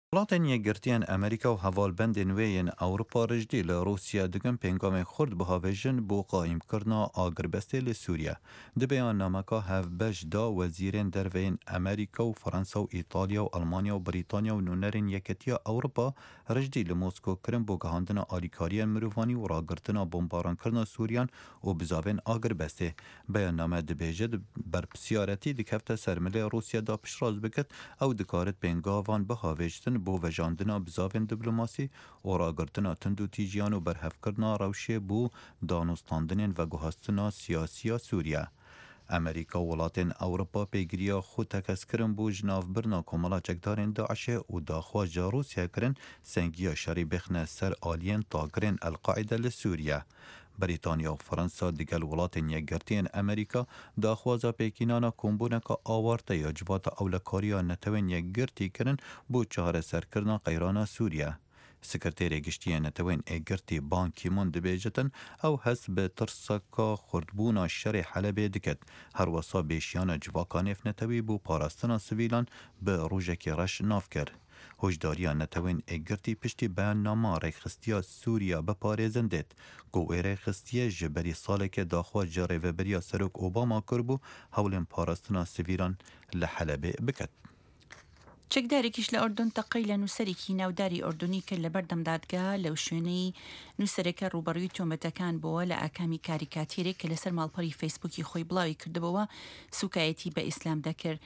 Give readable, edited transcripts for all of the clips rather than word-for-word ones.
وڵاتên yekgirtiyên Amerîka û hevalbendên wê yên Ewropa rijdî li Rûsya dikin pêngamên Xurd bihêvijin bۆ qaîmkirina agiribestê li Sûriye. Di beyannameka hevbeş da wezîrên derve yên Amerîka û Fransa û İtalya û Almanya û Brîtanya û nûnerên Yeketiya Ewropa rijdî li Moskow kirin bۆ gihandina alîkariyên mirovanî û ragirtina bombarankirina Sûriyan û bizavên agiribestê. Beyanname dibêje di berpirsiyaretî dikefte ser milê Rûsya da piştrast bikit ew dikarit pêngavan bihêvijtin بۆ vejandina bizavên diplomasî û ragirtina tund û tîjiyan û berhevkirina rewşê bû danûstandinên veguhestina siyasî ya Sûriye. Amerîka û welatên Ewropa pêgiriya xwe tekeskirin bû ji navbirina komela çekdarên Daişê û daxwaza Rûsya kirin sengiya şerî bixne ser aliyên tagirên El-Qaîde li Sûriye. Brîtanya û Fransa digel welatên yekgirtiyên Amerîka daxwaza pêkînana kombûneka awarta ya civata ewlekariya netewên yekgirtî kirin bۆ çareserkirina qeyrana Sûriye. Sekretêrê giştiyên netewên êgirtî Ban Ki-moon dibêjitin ew hes bi tirseka xurtbûna şerê Helebê diket. Her wesa bêşiyana civaka nêvnetewî bû parastina sivîlan bi rojekê reş navkir. Hojdariya netewên êgirtî piştî beyannama rêxistiya Sûriya biparêzin dêt. Ku wê rêxistiye ji berî salekê daxwaz ji rêveberiya Serok Obama kirbû hewlên parastina sivîlan li Helebê biket. چەکدارێکیش لە ئۆردن تەقەی لە نووسەرێکی ناوداری ئۆردنی کرد لە بەردەم دادگا لەو شوێنەی نووسەرەکە ڕوبەڕووی تۆمەتەکان بووە لە ئاکامی کاریکاتیرێک کە لەسەر ماڵپەڕی فەیسبووکی خۆی بڵاوی کردبەوە سوکایەتی بە ئیسلام دەکرد.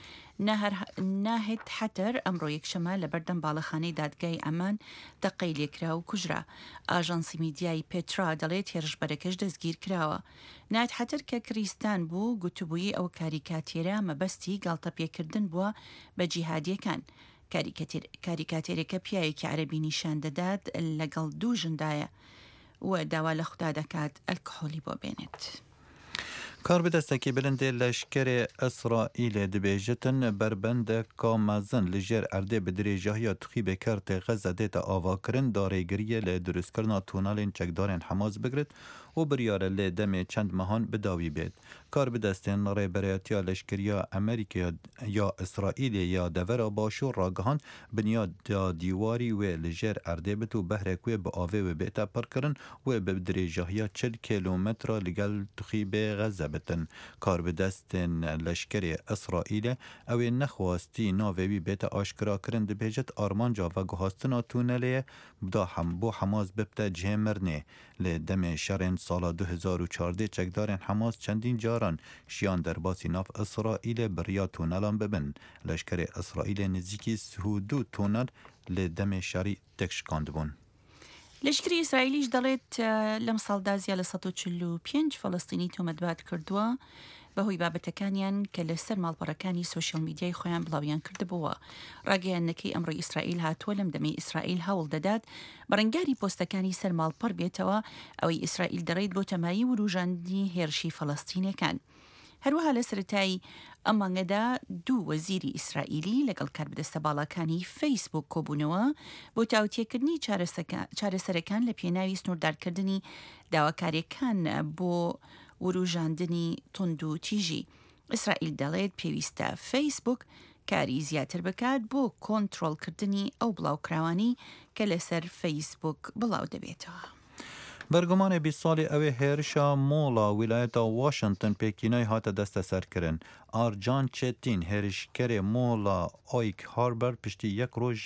ناهێت حەتەر ئەمڕۆ یەکشەمە لە بەردەم باڵەخانەی دادگای ئەمان تەقەی لێکرا و کوژرا. ئاژانسی میدیای پێترا دەڵێت هێرشبەرەکەش دەستگیر کراوە. نات حەتەر کە کریستان بوو گوتوبووی ئەو کاریکاتێرە مەبەستی گاڵتە پێکردن بووە بە جیهادیەکان. کاریکاتێرەکە پیاوێکی عەرەبی نیشان دەدات لەگەڵ دوو ژندایە و داوا لە خوددا دەکات ئەلکحۆلی بۆ بێنێت. کاربدەستێکی بلندێ لەشکرێ ئەسرائیلێ dibêjitin berbendeka mezin li jêr erdê bi dirêjahiya Tuxîbê Kertê Xeze dête avakirin darêgiriye lê durustkirina tunelên çekdarên Hemas bigirit û biryare lê demê çend mehan bidawî bêt. Karbidestên rêberiyetiya leşkeriya Amerîkaya ya İsraîlê ya devera başûr ragihand binyada dîwarî wê li jêr erdê bit û behrek wê bi avê wê bête pirkirin wê bi dirêjahiya 40 kilometre li gel Tuxîbê Xeze bitin. Karbidestên leşkerê İsraîlê ew ê nexwastî navê wî bête aşkira kirin dibêjit armanca veguhastina tunelê bo Hemas bibte cihê mirinê. Lê demê şerên sala 2014 çekdarên Hemas çendîn caran şiyan derbasî nav İsraîlê biriya tunelan bibin. Leşkerê İsraîlê nizîkî sihûdû tunel lê demê şerî tek şikandibûn. لەشکری ئیسرائیلیش دەڵێت لەم ساڵدا زیاد لە 145 فەڵەستینی تۆمەتبات کردووە بەهۆی بابەتەکانیان کە لەسەر ماڵپەڕەکانی سوشیال میدیای خۆیان بڵاویان کردبووە. ڕاگەیاندنەکەی ئەمڕۆی ئیسرائیل هاتووە لەم دەمەی ئیسرائیل هەوڵ دەدات بەڕنگاری پۆستەکانی سەر ماڵپەڕ بێتەوە ئەوەی ئیسرائیل دەڕێت بۆ تەمایی وروژاندنی هێرشی فەڵەستینەکان. هەروەها لە سەرەتایی ئەم مانگەدا دوو وەزیری ئیسرائیلی لەگەڵ کاربدەستە باڵەکانی فەیسبوک کۆبوونەوە بۆ تاوتێکردنی چارەسەرەکان لە پێناوی سنووردارکردنی داواکاریەکان بۆ وروژاندنی تند و تیژی. ئیسرائیل دەڵێت پێویستە فەیسبوک کاری زیاتر بکات بۆ کۆنتڕۆڵکردنی ئەو بڵاوکراوانی کە لەسەر فەیسبوک بڵاو دەبێتەوە. Bergumanê bîst salê ew ê hêrişa mola wîlayeta Washington pêkînayê hate desteserkirin. Arcan Çetin hêrişkerê mola Oak Harbor piştî yek roj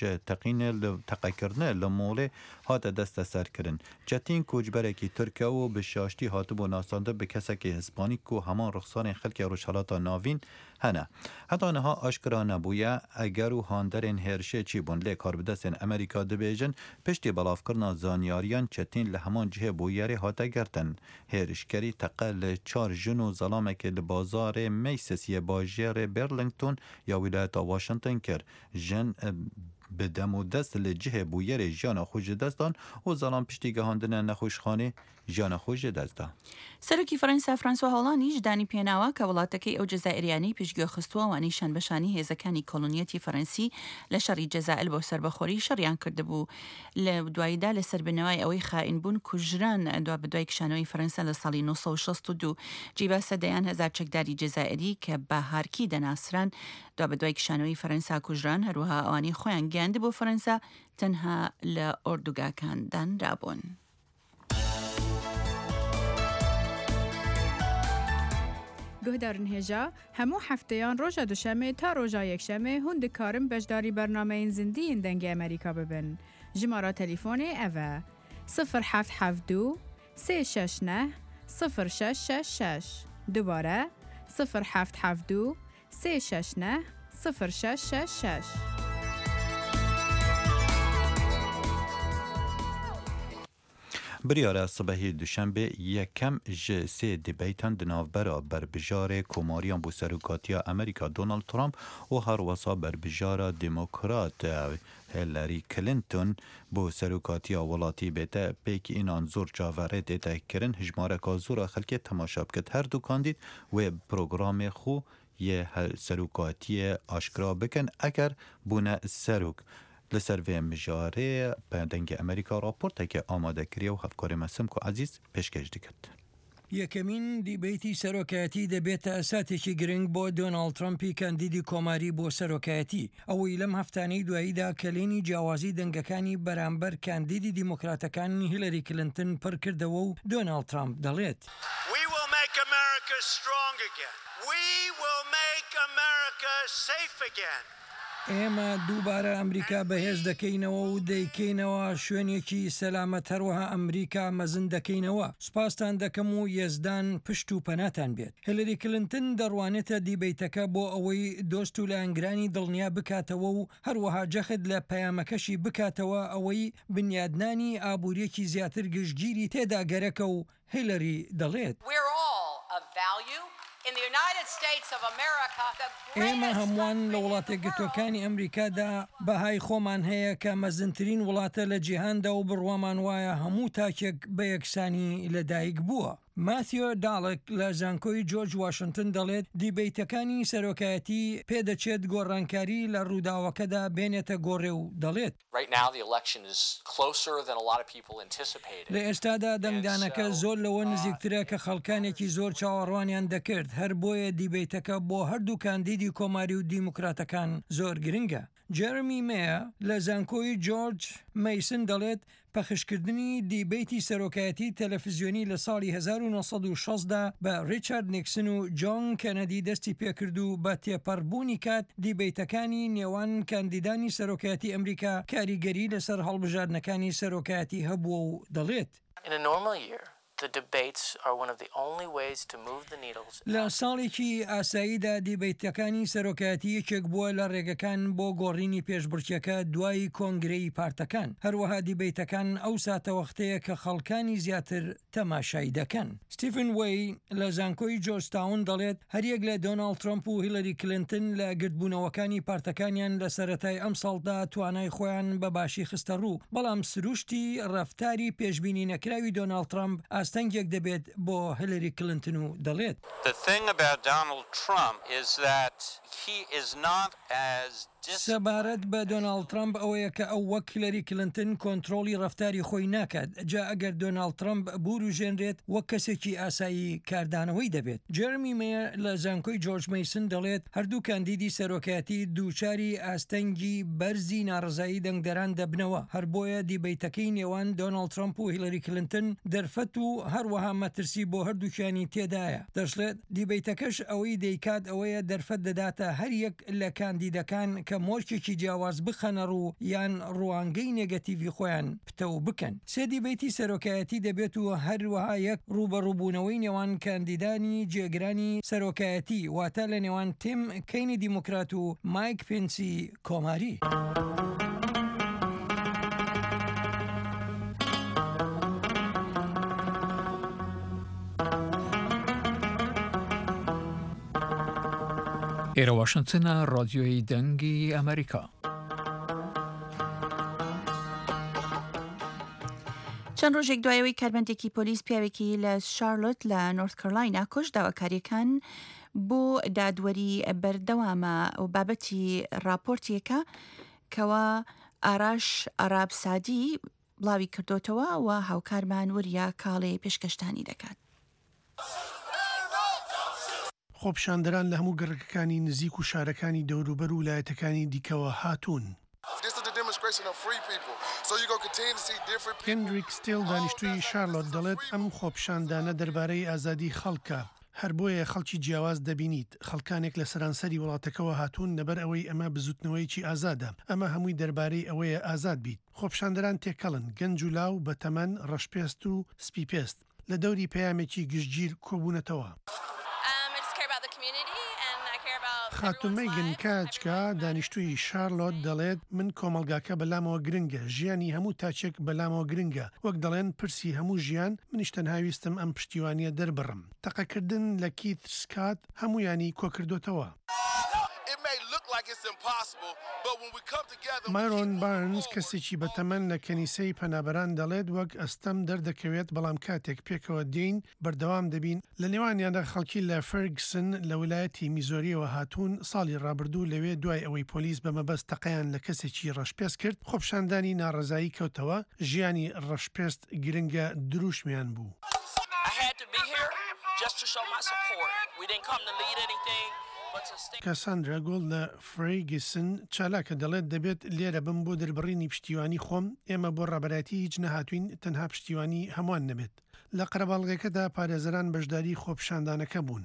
teqekirinê li molê hate desteserkirin. Çetin koçberekî Tirk e û bi şaştî hatibû nasandin bi kesekî Hispanîk ku heman rixsarên xelkê Rojhilatê Navîn hene. Heta niha aşkira nebûye eger û handerên hêrişê çî bûn lê karbidestên Amerîka dibêjin piştî belavkirina zanyariyan Çetin li heman cihê bû yerê hate gertin. Hêrişkerî teqe li 4 jin û zalamekê li bazarê Macy'sê bajêrê Burlington ya wîlayeta Washington kir. Jin bi dem û dest li cihê bû yerê jiyana xwe ji dest dan û zalam piştî gihandina nexweşxanê jiyana xwe ji dest da. سەرۆکی فەرەنسا فرانسوا هۆڵاندیش دانی پێناوە کە وڵاتەکەی ئەو جەزائیریانەی پێشگوێ خستووە وانەی شانبەشانی هێزەکانی کۆلۆنیەتی فەرەنسی لە شەڕی جەزائیر بۆ سەربەخۆری شەڕیان کردبوو. لە دواییدا لە سەربنەوەی ئەوەی خائین بوون کوژران دوا بەدوای کشانەوەی فەرەنسا لە ساڵی 1962 جیبا سەدەیان هەزار چەکداری جەزائیری کە بە هارکی دەناسران دوا بەدوای کشانەوەی فەرەنسا کوژران هەروەها ئەوانەی خۆیان گەیاند بۆ فەرەنسا تەنها لە ئۆردوگاکاندان رابوون. گهدارن هێژا هەموو هەفتەیان ڕۆژە دوشەمێ تا ڕۆژا یەکشەمێ هون دikarin بەشداری بەرنامەین زیندیین دەنگی ئەمریکا ببن. ژمارە تەلیفۆنێ ئەڤە 0772 369 0666 دوبارە 0772 369 0666. بریاره صبحی دوشنبه یکم جه دیبیتان دناوبرا بربجار کوماریان بو سروکاتیا امریکا دونالد ترامپ و هر وسا بربجار دموکرات هیلاری کلینتون بو سروکاتیا ولاتی بیتا پیک اینان زور جاوره دیتا کرن هجماره که زور خلکی تماشا بکد هر دو کاندید و پروگرام خو یه سروکاتی آشکرا بکن اگر بونه سروک لسر و مجاره پندنگ امریکا راپورت که آماده کریه و هفکار مسم که عزیز پیشکش دکت. یەکەمین دیبیتی سەرۆکایەتی دەبێتە ئەساتێکی گرنگ بۆ دۆناڵد ترامپی کاندیدی کۆماری بۆ سەرۆکایەتی ئەوەی لەم هەفتانەی دواییدا کەلێنی جیاوازی دەنگەکانی بەرامبەر کاندیدی دیموکراتەکان هیلاری کلینتن پڕ کردەوە و دۆناڵد ترامپ دەڵێت We will make America strong again. We will make America safe again. ئێمە دووبارە ئەمریکا بەهێز دەکەینەوە و دەیکەینەوە شوێنێکی سەلامەت هەروەها ئەمریکا مەزن دەکەینەوە. سوپاسان دەکەم و یەزدان پشت و پەناتان بێت. هیلاری کلینتن دەڕوانێتە دیبیتەکە بۆ ئەوەی دۆست و لایەنگرانی دڵنیا بکاتەوە و هەروەها جەخت لە پەیامەکەشی بکاتەوە ئەوەی بنیادنانی ئابوووریەکی زیاتر گشتگیری تێدا گەرەکە و هیلاری دەڵێت. ئێمە هەمووان لە وڵاتە گرتوەکانی ئەمریکادا بەهای خۆمان هەیە کە مەزنترین وڵاتە لە جیهاندا و بڕوامان وایە هەموو تاکێک بە یەکسانی لەدایک بووە. ماتیۆ داڵک لە زانکۆی جۆرج واشنگتن دەڵێت دیبیتەکانی سەرۆکایەتی پێدەچێت گۆڕانکاری لە ڕووداوەکەدا بێنێتە گۆڕێ و دەڵێت لە ئێستادا دەنگدانەکە زۆر لەوە نزیکترە کە خەڵکانێکی زۆر چاوەڕوانیان دەکرد هەر بۆیە دیبیتەکە بۆ هەردوو کاندیدی کۆماری و دیموکراتەکان زۆر گرنگە. جێرمی مەیە لە زانکۆی جۆرج مەیسن دەڵێت پەخشکردنی دیبیتی سەرۆکایەتی تەلەڤیزیۆنی لە ساڵی 1960دا بە ریچارد نیکسن و جۆن کەنەدی دەستی پێکرد و بە تێپەڕبوونی کات دیبیتەکانی نێوان کاندیدانی سەرۆکایەتی ئەمریکا کاریگەری لەسەر هەڵبژاردنەکانی سەرۆکایەتی هەبووە و دەڵێت. لە ساڵێکی ئاساییدا دیبیتەکانی سەرۆکایەتی یەکێک بووە لە ڕێگەکان بۆ گۆڕینی پێشبڕکێکە دوای کۆنگرەی پارتەکان. هەروەها دیبیتەکان ئەو ساتەوەختەیە کە خەڵکانی زیاتر تەماشای دەکەن. ستیفن وی لە زانکۆی جۆرجتاون دەڵێت هەریەک لە دۆناڵد ترامپ و هیلاری کلینتن لە گرتبوونەوەکانی پارتەکانیان لە سەرەتای ئەم ساڵدا توانای خۆیان بە باشی خستە ڕوو بەڵام سروشتی ڕەفتاری پێشبینی نەکراوی دۆناڵد ترامپ ئاستەنگێک دەبێت بۆ هیلاری کلینتن و دەڵێت. سەبارەت بە دۆناڵد ترامپ ئەوەیە کە ئەو وەک هیلاری کلینتن کۆنتترۆلی ڕەفتاری خۆی ناکات جا ئەگەر دۆناڵد ترامپ بوروژێنرێت وەک کەسێکی ئاسایی کاردانەوەی دەبێت. جێرمی مەیە لە زانکۆی جۆرج مەیسن دەڵێت هەردوو کاندیدی سەرۆکایەتی دووچاری ئاستەنگی بەرزی ناڕزایی دەنگدەران دەبنەوە هەر بۆیە دیبیتەکەی نێوان دۆناڵد ترامپ و هیلاری کلینتن دەرفەت و هەروەها مەترسی بۆ هەردووکیانی تێدایە. دەشڵێت دیبیتەکەش ئەوەی دەیکات ئەوەیە دەرفەت دەداتە هەر یەک لە کاندیدەکان کە مۆرکێکی جیاواز بخەنە ڕوو یان ڕوانگەی نێگەتیڤی خۆیان پتە بکەن. سێ دیبیتی سەرۆکایەتی دەبێت و هەروەها یەک ڕوبەڕووبوونەوەی نێوان کاندیدانی جێگرانی سەرۆکایەتی واتە لە نێوان تیم کەینی دیموکرات و مایک پێنسی کۆماری. ئێرە واشنگتنە ڕادیۆی دەنگی ئەمریکا. چەند ڕۆژێک دوایەوەی کارمەندێکی پۆلیس پیاوێکی لە شارلۆت لە نۆرت کارۆلاینە کوژ داواکاریەکان بۆ دادوەری بەردەوامە و بابەتی راپۆرتێکە کەوا ئاراش عەراب سادی بڵاوی کردوتەوە و هاوکارمان وریا کاڵێ پێشکەشتانی دەکات. خۆپیشاندەران لە هەموو گەڕەکەکانی نزیک و شارەکانی دەوروبەر و ویلایەتەکانی دیکەوە هاتوون. incarceration of free people. So you're going to continue to see different people. کندریک ستیل دانیشتووی شارلۆت دەڵێت ئەم خۆپشاندانە دەربارەی ئازادی خەڵکە. هەر بۆیە خەڵکی جیاواز دەبینیت خەڵکانێک لە سەرانسەری وڵاتەکەەوە هاتوون لەبەر ئەوەی ئەمە بزوتنەوەیکی ئازادە ئەمە هەمووی دەربارەی ئەوەیە ئازاد بیت خۆپشاندەران تێکەڵن گەنج و لاو بە تەمەن ڕەشپێست و سپیپێست لە دەوری پەیامێکی گشتگیر کۆبوونەتەوە خاتومەی گنکاچکە دانیشتووی شارلۆت دەڵێت من کۆمەلگاکە بەلامەوە گرنگە ژیانی هەموو تاچێک بەلامەوە گرنگە وەک دەڵێن پرسی هەموو ژیان منیش تەنهاویستم ئەم پشتیوانیە دەربڕم تەقەکردن لە کیت سکات هەمویانی کۆکردوتەوە مایرۆن بارنز کەسێکی بەتەمەن لە کەنیسەی پەنابەران دەڵێت وەک ئەستەم دەردەکەوێت بەڵام کاتێک پێکەوە دێین بەردەوام دەبین لە نێوانیاندا خەڵکی لە فەرگسن لە ویلایەتی میزۆریەوە هاتوون ساڵی ڕابردوو لەوێ دوای ئەوەی پۆلیس بە مەبەست تەقەیان لە کەسێکی ڕەشپێست کرد خۆپشاندانی ناڕەزایی کەوتەوە ژیانی ڕەشپێست گرنگە دروشمیان بوو. کاساندرا گۆڵ لە فریگسن چالاکە دەڵێت دەبێت لێرە بم بۆ دەربڕینی پشتیوانی خۆم ئێمە بۆ ڕابەتی هیچ نەهاتوین تەنها پشتیوانی هەمووان نەبێت لە قەرەباڵغەکەدا پارێزەران بەشداری خۆپشاندانەکە بوون.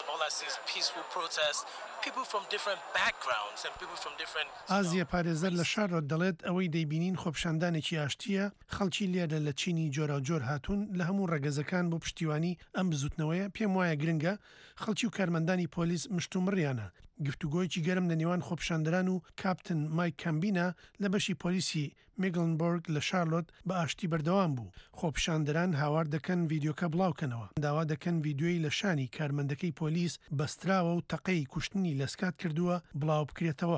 ئازیە پارێزەر لە شارۆت دەڵێت ئەوەی دەیبینین خۆپشاندانێکی ئاشتیە خەڵکی لێرە لە چینی جۆرا جۆر هاتوون لە هەموو ڕەگەزەکان بۆ پشتیوانی ئەم بزوتنەوەیە پێم وایە گرنگە خەڵکی و کارمەندانی پۆلیس مشتومڕیانە گفتوگۆیکی گەرم لە نێوان خۆپشاندەران و کاپتن مایک کەمبینە لە بەشی پۆلیسی میگلنبۆرگ لە شارلۆت بە ئاشتی بەردەوام بوو خۆپشاندەران هاوار دەکەن ڤیددیۆکە بڵاوکەنەوە داوا دەکەن ڤیددیۆی لە شانی کارمەندەکەی پۆلیس بەستراوە و تەقەی کوشتنی لەسکات کردووە بڵاو بکرێتەوە.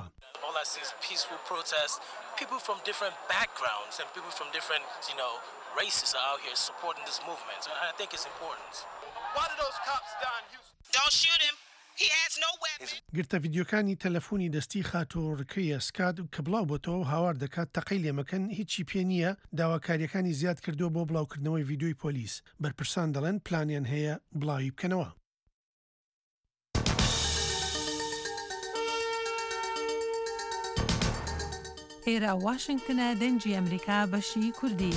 Races are out here supporting this movement. So I think it's important. Why did those cops die in Houston? Don't shoot him. He has no weapon. گرتە ڤیددیۆکانی تەلەفۆنی دەستی خاتۆڕکەی ئەسکات کە بڵاو بۆتەوە هاوار دەکات تەقەی لێمەکەن هیچی پێ نییە داواکاریەکانی زیاد کردووە بۆ بڵاوکردنەوەی ڤیددیۆی پۆلیس بەرپرسان دەڵێن پلانیان هەیە بڵاوی بکەنەوە. ئێرە واشنگتنە دەنجی ئەمریکا بەشی کوردی.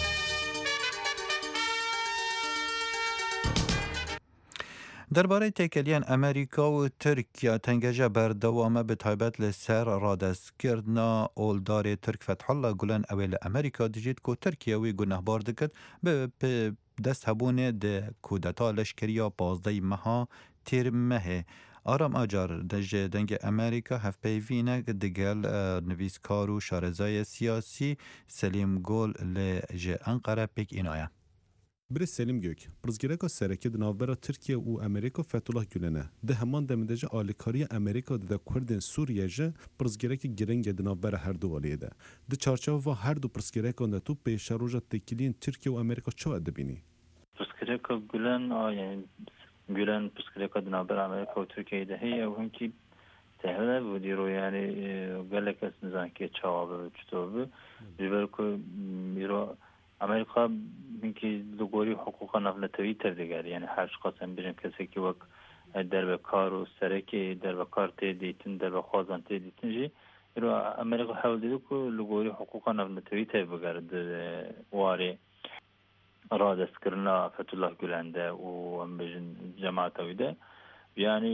دەربارەی تێکەلیان ئەمریکا و تورکیا تەنگەژە بەردەوامە بە تایبەت لە سەر ڕادەستکردنا ئۆلدارێ تورک فەتحەڵڵا گولەن ئەوێ لە ئەمریکا دژێت کۆ تورکیاوی گونەهبار دەکرد بە دەست هەبوونێ دە کودەتا لەشکریە پازدەی مەها تێرمەهێ ئارام ئاجار دەژێ دەنگە ئەمریکا هەفپەیڤینە دەگەل نویسکار و شارەزایە سیاسی سەلیم گۆل لە ژێ ئەنقەرە پێک ئینایە. برز سلیم گök پرزگیرکا سرکی دناوبرا ترکیه و امریکا فتوله گلنه ده همان دمدجه آلیکاری امریکا ده کردن سوریه جه پرزگیرکی گرنگ دناوبرا هر دو والیه ده ده چارچاو و هر دو پرزگیرکا نتو پیش روزا تکیلین ترکیه و امریکا چه ادبینی پرزگیرکا گلن یعنی گلن پرزگیرکا دناوبرا امریکا و ترکیه ده هی و هم کی تهله بودی رو یعنی گلک از نزان که چوابه چطوره جبرکو میرو امریکا اینکه لگوری حقوق نفلتوی تردگار یعنی هر شخصم بیرن کسی که وقت در به کار و سرکی در به کار تیدیتن در به خوازان تیدیتن جی رو امریکا حاول دیدو که لگوری حقوق نفلتوی تردگارد واری را دست کرنا فتح گلنده و ام بیجن جماعتوی ده یعنی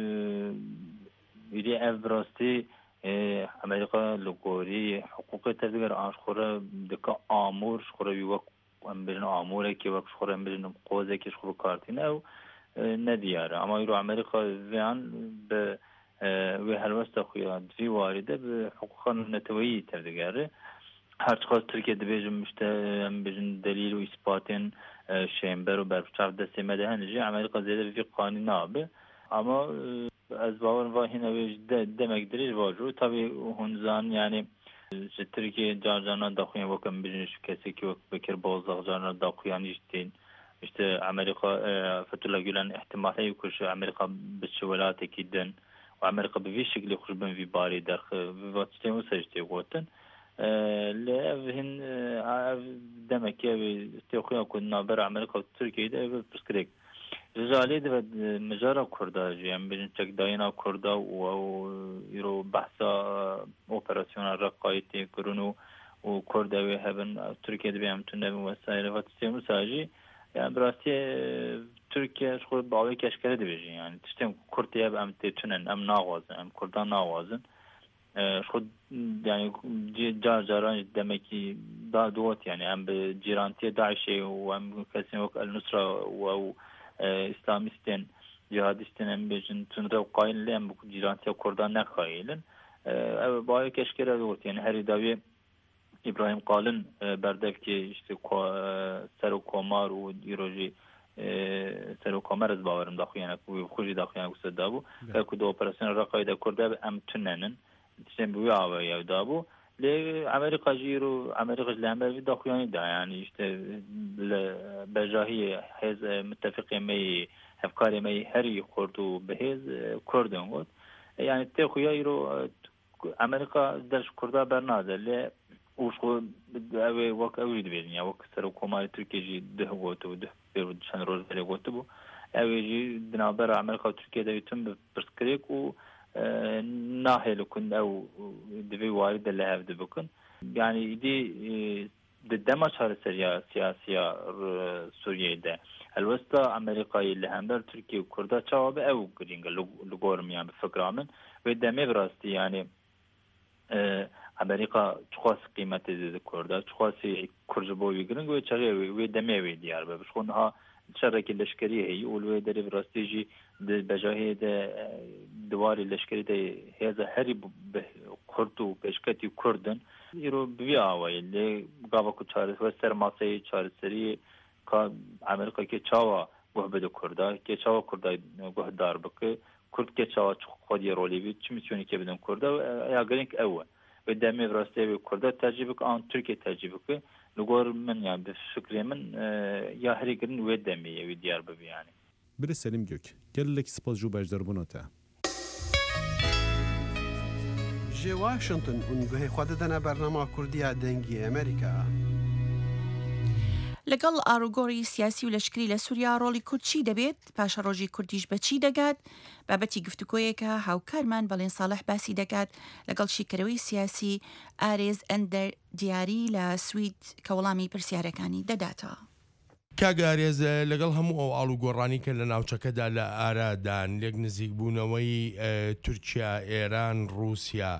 ایدی افراستی امریکا لگوری حقوق تردگار آنش خوره دکا آمور خوره وقت ام بیرن آموره که وقت خوره ام بیرن قوزه که خوره کارتینه او ندیاره اما ایرو امریکا ویان به وی هلوست خویا دوی وارده به حقوق نتویی تردگاره هرچقدر ترکیه دبیجم مشته ام بیرن دلیل و اثباتین شیمبر و برفچاف دسته مدهنجی امریکا زیده وی قانون نابه اما از باور و هنا demek diriş var. Tabii hunzan yani Türkiye jarjana daxuyan vakam birin şu kesik yok bekir bozdak jarjana daxuyan işte Amerika Fethullah Gülen ihtimali yok şu Amerika biçvelatı kiden ve Amerika bir şekilde kurban bir bari der ve vatçtemu secde goten levhin demek ki istiyorlar kunna ber Amerika Türkiye'de ev püskürek رجالی ده مجارا کرده جیم بیشتر چک داینا کرده و ایرو بحثا اپراسیون رقایتی کرنو و کوردەوێ هەبن تورکیا دەبێ ئەمتون نەبن وەسایلەوە سێم ساژی یان بڕاستی تورکیا خۆ باوەی کەشکەرە دەبێژی یان تشتێم کورتیا بە ئەم تێتونن ئەم ناوازن ئەم کوردان ناوازن خود يعني جاران دمكي دادوت يعني ام بجيرانتي داعش وام كاسين وك النصرة و اسلاميستين جهاديستين ام بيجن تنرو قايل لهم بجيرانتي كردان نقايلن باي كشكره دوت يعني هري داوي ابراهيم قالن بردك كي işte سرو کومار و دیروجی سرو کومار از باورم داخو يعني خوجي داخو يعني گستدابو که دو اپراسیون رقایده کرده ام تننن تشتم بيعوا يا دابو لأمريكا جيرو أمريكا جلامبر داخليان دا يعني işte بجاهي هز متفقين مي أفكار مي هري كردو بهز كردون قد يعني تأخويا يرو أمريكا درش كردا برناده ل وشو أوي وق أوي دبيني وق سر وكمال تركيا جي ده قوتو ده بيرودشان روز ده قوتو أوي جي دنابر أمريكا وتركيا ده يتم برسكريك و ناهل كن أو دبي وارد اللي هاف دبكن يعني دي دما شهر سياسية سوريا ده الوسطى أمريكا اللي هم تركيا وكردا شعب أو قرينج لقورم يعني بفكرة من ودمي براستي يعني أمريكا تخاص قيمة الكردا تخاص كرجبو يقرنج وشري ودمي وديار بشكونها شركة الاشكرية هي والويدري براستيجي بجاهد دوار الاشكري ده هذا هرب كردو بشكتي كردن يرو بيعوا اللي قابا كتشارس وسر ماسي تشارسري كأمريكا كتشاوا وهبد كردا كتشاوا كردا وهدار بك كرد كتشاوا خدي رولي بي تشمسيوني كبدن كردا يا غرينك أول بدمي براستي كردا تجربك عن تركيا تجربك لقور من يعني بفكري من يا هريقرن ودمي وديار ببي يعني بری سلیم گوک گلک سپاس جو باش دربوناته جی واشنطن اونگوه خود دنا برنامه کردی دنگی امریکا لەگەڵ ئاروگۆڕی سیاسی و لەشکری لە سووریا ڕۆڵی کورد چی دەبێت پاشە ڕۆژی کوردیش بە چی دەگات بابەتی گفتوگۆیەکە هاوکارمان بەڵێن ساڵح باسی دەکات لەگەڵ شیکەرەوەی سیاسی ئارێز ئەندەر دیاری لە سوید کە وەڵامی پرسیارەکانی دەداتەوە. کاگارێز لەگەڵ هەموو ئەو ئاڵوگۆڕانی کە لە ناوچەکەدا لە ئارادان لێک نزیک بوونەوەی تورکیا ئێران رووسیا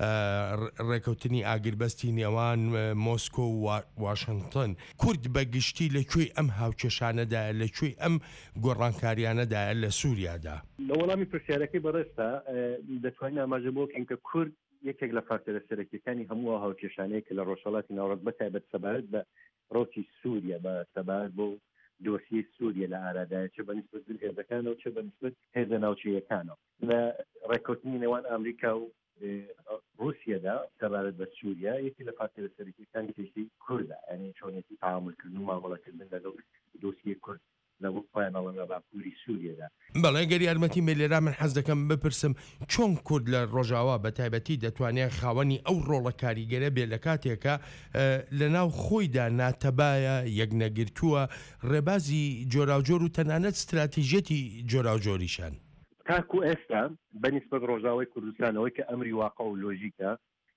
ڕێکەوتنی ئاگربەستی نێوان مۆسکۆ و واشنگتن کورد بەگشتی لەکوێی ئەم هاوکێشانەدایە لەکوێی ئەم گۆڕانکاریانەدایە لە سووریادا لە وەڵامی پرسیارەکەی بەڕێستا دەتوانین ئاماژە بۆ بکەین کە کورد یەکێک لە فاکتۆرە سەرەکیەکانی هەموو هاوکێشانەیە کە لە ڕۆژهەڵاتی ناوەڕاست بەتایبەت سەبارەت بە ڕۆکی سووریا بە سەبارەت بۆ دۆسیی سووریا لە ئارادایە چه بەنسبەت هێزەکانەوە چه بەنسبەت هێزە ناوچەیەکانەوە لە ڕێکەوتنی نێوان ئەمریکا و رووسیادا سەبارەت بە سووریا یەکی لە فاکتۆرە سەرەکیەکانی کێشەی کوردە یعنی چۆنێتی تەعاملکردن و مامەڵەکردن لەگەڵ دۆسیە کورد لەبوو پایانەوە باکووری سووریادا. بەڵێ گەری یارمەتی مێلێرا من حەز دەکەم بپرسم چۆن کورد لە ڕۆژاوا بە تایبەتی دەتوانێت خاوەنی ئەو ڕۆڵە کاریگەرە بێ لە کاتێکە لە ناو خۆیدا ناتەبایە یەکنەگرتووە ڕێبازی جۆراوجۆر و تەنانەت استراتیژێتی جۆراوجۆریشان. تاکو ئێستا بەنسبەت ڕۆژاوای کوردستانەوەی کە ئەمری واقع و لۆژیکە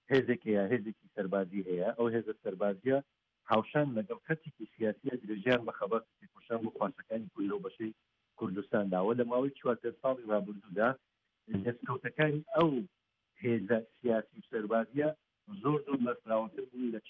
هێزێکی سەربازی هەیە ئەو هێزە سەربازیە هاوشان لەگەڵ کەسێکی سیاسیە درێژیان بە خەبەر خۆشان بۆ خواستەکانی کوردی لەو بەشەی کوردستانداوە لە ماوەی 4 ساڵی ڕابردوودا دەستکەوتەکانی ئەو هێزە سیاسی و سەربازیە زۆر مەسراوەتر بوون لە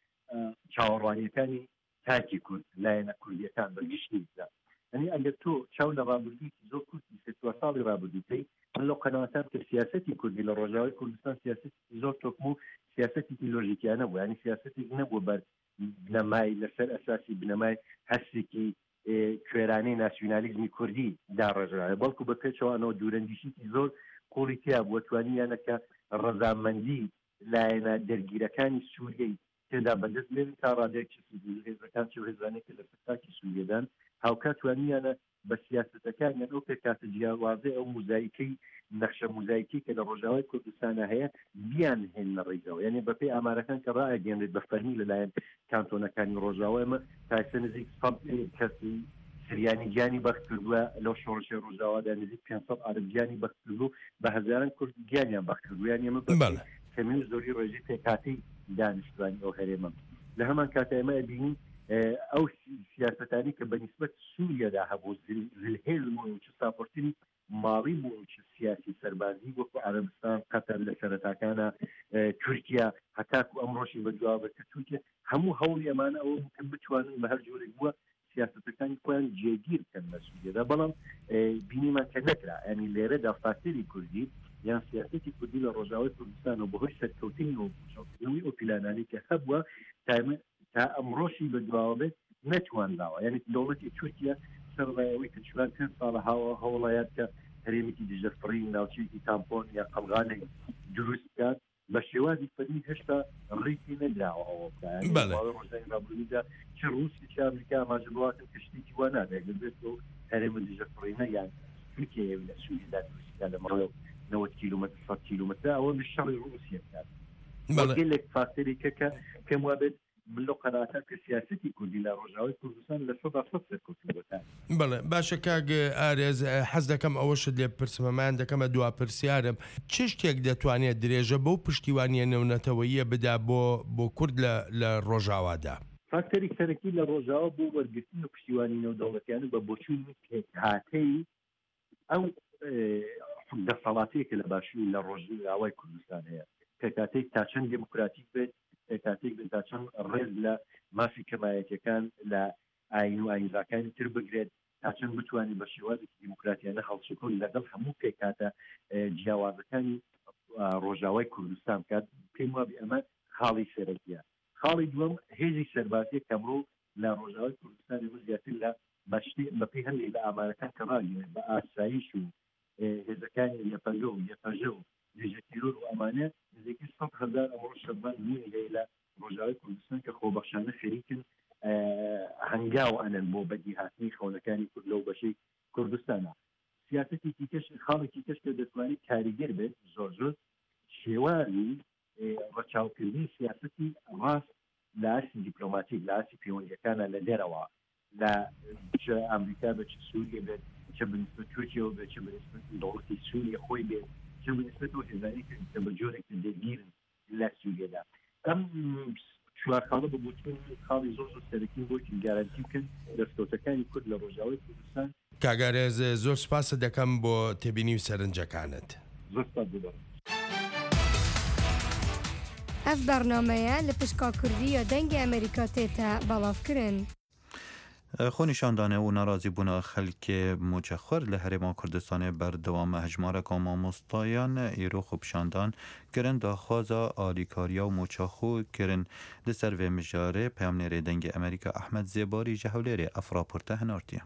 چاوەڕوانیەکانی تاکی کورد لایەنە کوردیەکان بەگشتیدا یعنی ئەگەر تۆ چاو لە ڕابردووی زۆر کوردی 4 ساڵی ڕابردووکەی لەو قەنەوەتان کە سیاسەتی کوردی لە ڕۆژاوای کوردستان سیاسەتی زۆر تۆکم و سیاسەتی لۆژیکیانە بوو ینی سیاسەتێک نەبووە بەر بنەمای لەسەر ئەساسی بنەمای هەستێکی کوێرانەی ناسیۆنالیزمی کوردی داڕێژرایە بەڵکو بە پێچەوانەوە دوورەندیشیی زۆر قوڵی تیا بووە توانیانەکە ڕەزامەندی لایەنە دەرگیرەکانی سووریەی تێدا بەدەست بێن تا ڕادێکی هێزەکان چ هێزانێکی لە پستاکی سووریەدان هاوکات توانیانە بە سیاسەتەکانیان ئەو پێکاتە جیاوازەی ئەو موزاییکەی نەخشە موزاییکی کە لە ڕۆژاوای کوردستانە هەیە بیان هێنە ڕێگەوە یعنی بەپێی ئامارەکان کە ڕائەگەێنرێت بە فەرمی لەلایەن کانتۆنەکانی ڕۆژاوای ئەمە تایسە نزیک کەسی سریانی گیانی بەخت کردووە لەو شۆڕشی ڕۆژاوادا نزیک 500 عەرب گیانی بەخت کردو بە هەزاران کورد گیانیان بەخت کردو یعنی ئەمە کەمی و زۆری ڕێژی پێکاتی دانیشتوانی ئەو هەرێمە لە هەمان کاتە ئێمە بینین ئەو سیاستانی کە بەنسبەت سووریەدا هەبوو زلهێل و چ ساپۆرتنی ماڵی بوو چ سیاسی سەربازی وەکو عەرەبستان قەتەر لە سەرەتاکانە تورکیا هەتاکو ئەمڕۆژی بەدواوە کە تورکیا هەموو هەوڵی ئەمانە ئەوە کە بتوانن بە هەر جۆرێک بووە سیاستەکانی خۆیان جێگیر بکەن لە سووریەدا بەڵام بینیمان کە نەکرا ینی لێرەدا فاکتەری کوردی یان سیاستی کوردی لە ڕۆژاوای کوردستان و بەهۆی سەرکەوتنی و شۆکردنەوەی ئەو پیلانانی کە هەبووە تا ئەمڕۆژی بەدواوە بێت نەتوانراوە یعنی دەوڵەتی تورکیا سەرڕایەوەی کە چوار چەند ساڵە هەوڵایەت کە هەرێمێکی دژەفڕین ناوچەیەکی تامپۆن یا قەلغانێک دروست بکات بە شێوازی فەرمی هێشتا ڕێکی نەدراوە ئەوە ڕۆژانی ڕابردوودا چ ڕووسی چ ئەمریکا ئاماژە بڵاتن کە شتێکی وا نادێت دەبێت و هەرێمە دژەفڕینە یان تورکیا لە سووریدا دروستکات لە مڕۆ 90 کیلومتر 100 کیلومتر ئەوە لە شەڕی ڕووسیا بکات گەلێک فاکتەری کە پێم وابێت ملۆ قەناتە کە سیاستی کوردی لە ڕۆژاوای کوردستان لە سەدا سەرکەوتنەوەتان بەڵێ باشە کاگ ئارێز حەز دەکەم ئەوەشت لێ پرسمەمان دەکەمە دوا پرسیارم چ شتێک دەتوانێت درێژە بەو پشتیوانیە نێونەتەوەییە بدا بۆ کورد لە ڕۆژاوادا فاکتەری سەرەکی لە ڕۆژاوا بۆ وەرگرتن و پشتیوانی نێودەوڵەتیانە بە بۆچوونی پێکهاتەی ئەو دەسەڵاتەیە کە لە باشووری لە ڕۆژاوای کوردستان هەیە پێکهاتەی تا چەند دموکراتیک بێت کاتێک تا چەند ڕێز لە مافی کەمایەتەکان لە ئاین و ئاینزاکانی تر بگرێت تا چەند بتوانین بە شێوازێکی دیموکراتیانە هەڵسوکۆن لەگەڵ هەموو پێکاتە جیاوازەکانی ڕۆژاوای کوردستان کات پێم وابێ ئەمە خاڵی سەرەکیە خاڵی دووەم هێزی سەربازیە کەمڕۆ لە ڕۆژاوای کوردستان ئێمە زیاتر لە بەپێی هەندێک لە ئامارەکان کە ڕاگەێنێت بە ئاسایش و هێزەکانی یەپەژە و دژەتیرۆر و ئەمانە نزیکەی 100,000 ئەمڕۆ شەبان نوێنی لە ڕۆژاوای کوردستان کە خۆبەخشانە خەریکن هەنگاو ئەنن بۆ بەدی هاتنی خەونەکانی کورد لەو بەشەی کوردستانە سیاسەتێکی کەش خاڵێکی کەش کە دەتوانێت کاریگەر بێت زۆر شێوازی ڕەچاوکردنی سیاسەتی ڕاست لە ئاسی دیپلۆماتیک لە ئاسی پەیوەندیەکانە لە دێرەوە لە چ ئەمریکا بە چ سووریە بێت چه بنسبت تورکیەوە بێت چه بنسبت دەوڵەتی سووریە خۆی بێت چه بنسبت و هێزانی کە بە جۆرێک دەگیرن لە سووریەدا ئەم چوار خاڵە ببووتن خاڵی زۆر سەرەکی بۆی گارانتی بکەن دەستکەوتەکانی کورد لە ڕۆژاوای کوردستان کاگارێز زۆر سپاسە دەکەم بۆ تێبینی و سەرنجەکانت زۆر سپاس دەدەم ئەف بەرنامەیە لە پشکا کوردیە دەنگی ئەمریکا تێتە بەڵاوکردن خۆنیشاندانە و ناڕازی بوونە خەلکێ موچەخۆر لە هەرێما کوردستانê berdewame hejmareka mamostayan îro xwepşandan kirin daxwaza alîkariya û moçaxû kirin li ser vê mijarê peyamnêrê dengê Amerîka Ehmed Zêbarî ji Hewlêrê ev raporte hinartiye.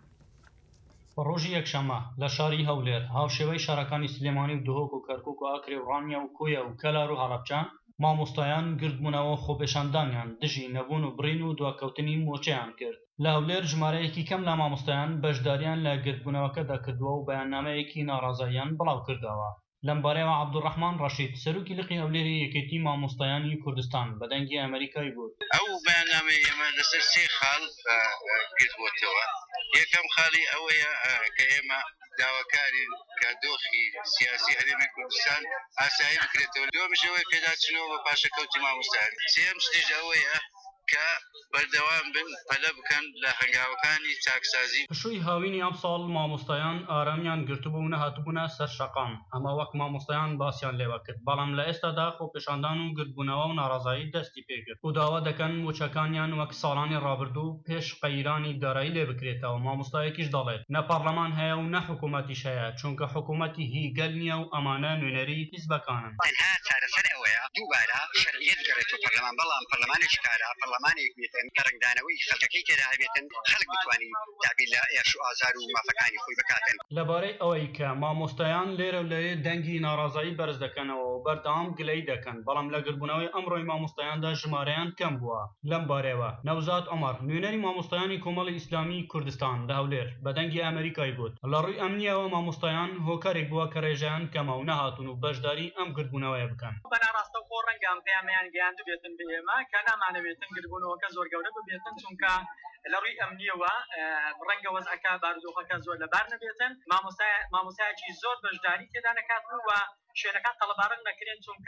ڕۆژی یەکشەمە لە شاری هەولێر هاوشێوەی شارەکانی سلێمانی و دهۆک و کەرکووک و ئاکرێ و ڕانیا و کۆیە و کەلار و هەڵەبجان مامۆستایان گردبوونەوە خۆپێشاندانیان دژی نەبوون و برین و دواکەوتنی مۆچەیان کرد لە هەولێر ژمارەیەکی کەم لە مامۆستایان بەشداریان لە گردبوونەوەکەدا کردووە و بەیاننامەیەکی ناڕازاییان بڵاو کردەوە لەم بارەیەوە عەبدوڕەحمان ڕەشید سەرۆکی لقی هەولێری یەکێتی مامۆستایانی کوردستان بە دەنگی ئەمریکای گوت ئەو بەیاننامەی ئێمە لەسەر سێ خاڵ گرتبووەتەوە یەکەم خاڵی ئەوەیە کە ئێمە داواکارین کە دۆخی سیاسی هەرێمی کوردستان ئاسایی بکرێتەوە دووەمشەوەی پێداچنەوە بە پاشەکەوتی مامۆستایان سێم شتێش ئەوەیە کە بەردەوام بن پەلە بکەن لە هەنگاوەکانی چاکسازی پشووی هاوینی ئەم ساڵ مامۆستایان ئارامیان گرتبوو و نەهاتبوونە سەر شەقام ئەمە وەک مامۆستایان باسییان لێوە کرد بەڵام لە ئێستادا خۆپێشاندان و گرتبوونەوە و ناڕازایی دەستی پێکرد و داوا دەکەن موچەکانیان وەک ساڵانی ڕابردوو پێش قەیرانی دارایی لێ بکرێتەوە مامۆستایەکیش دەڵێت نە پەرلەمان هەیە و نە حکوومەتیش هەیە چونکە حکوومەتی هیگەل نییە و ئەمانە نوێنەری حیزبەکانن تەنها چارەسەر ئەوەیە دووبارە شەرعیەت بگەڕێتەوە پەرلەمان بەڵام پەرلەمانێکی کارا پەرلەمانێک بێتن کە ڕنگدانەوەی خەڵکەکەی تێدا هەبێتن خەڵک بتوانین تعبیر لە ئێش و ئازار و مافەکانی خۆی بکاتن لەبارەی ئەوەی کە مامۆستایان لێرە و لەوێ دەنگی ناڕازایی بەرز دەکەنەوە و بەردەوام گلەی دەکەن بەڵام لە گربوونەوەی ئەمڕۆی مامۆستایاندا ژمارەیان کەم بووە لەم بارەوە نەوزاد عومەر نوێنەری مامۆستایانی کۆمەڵی ئیسلامی کوردستان لە هەولێر بە دەنگی ئەمریکای گوت لە ڕووی ئەمنیەوە مامۆستایان هۆکارێک بووە کە ڕێژەیان کەمە و نەهاتون و بەشداری ئەم گربوونەوەیە بکەن بەناڕاستە خۆ ڕەنگەم پەیامیان گەیاند بێتن بە ئێمە کە نامانەوێتن گربوونەوەکە زۆر گەورە ببێتن چونکە لە ڕووی ئەمنیەوە ڕەنگە وەزعەکە بارودۆخەکە زۆر لەبار نەبێتن مامۆستایەکی زۆر بەشداری تێدا نەکاتن و شوێنەکان تەڵەبارن نەکرێن چونکە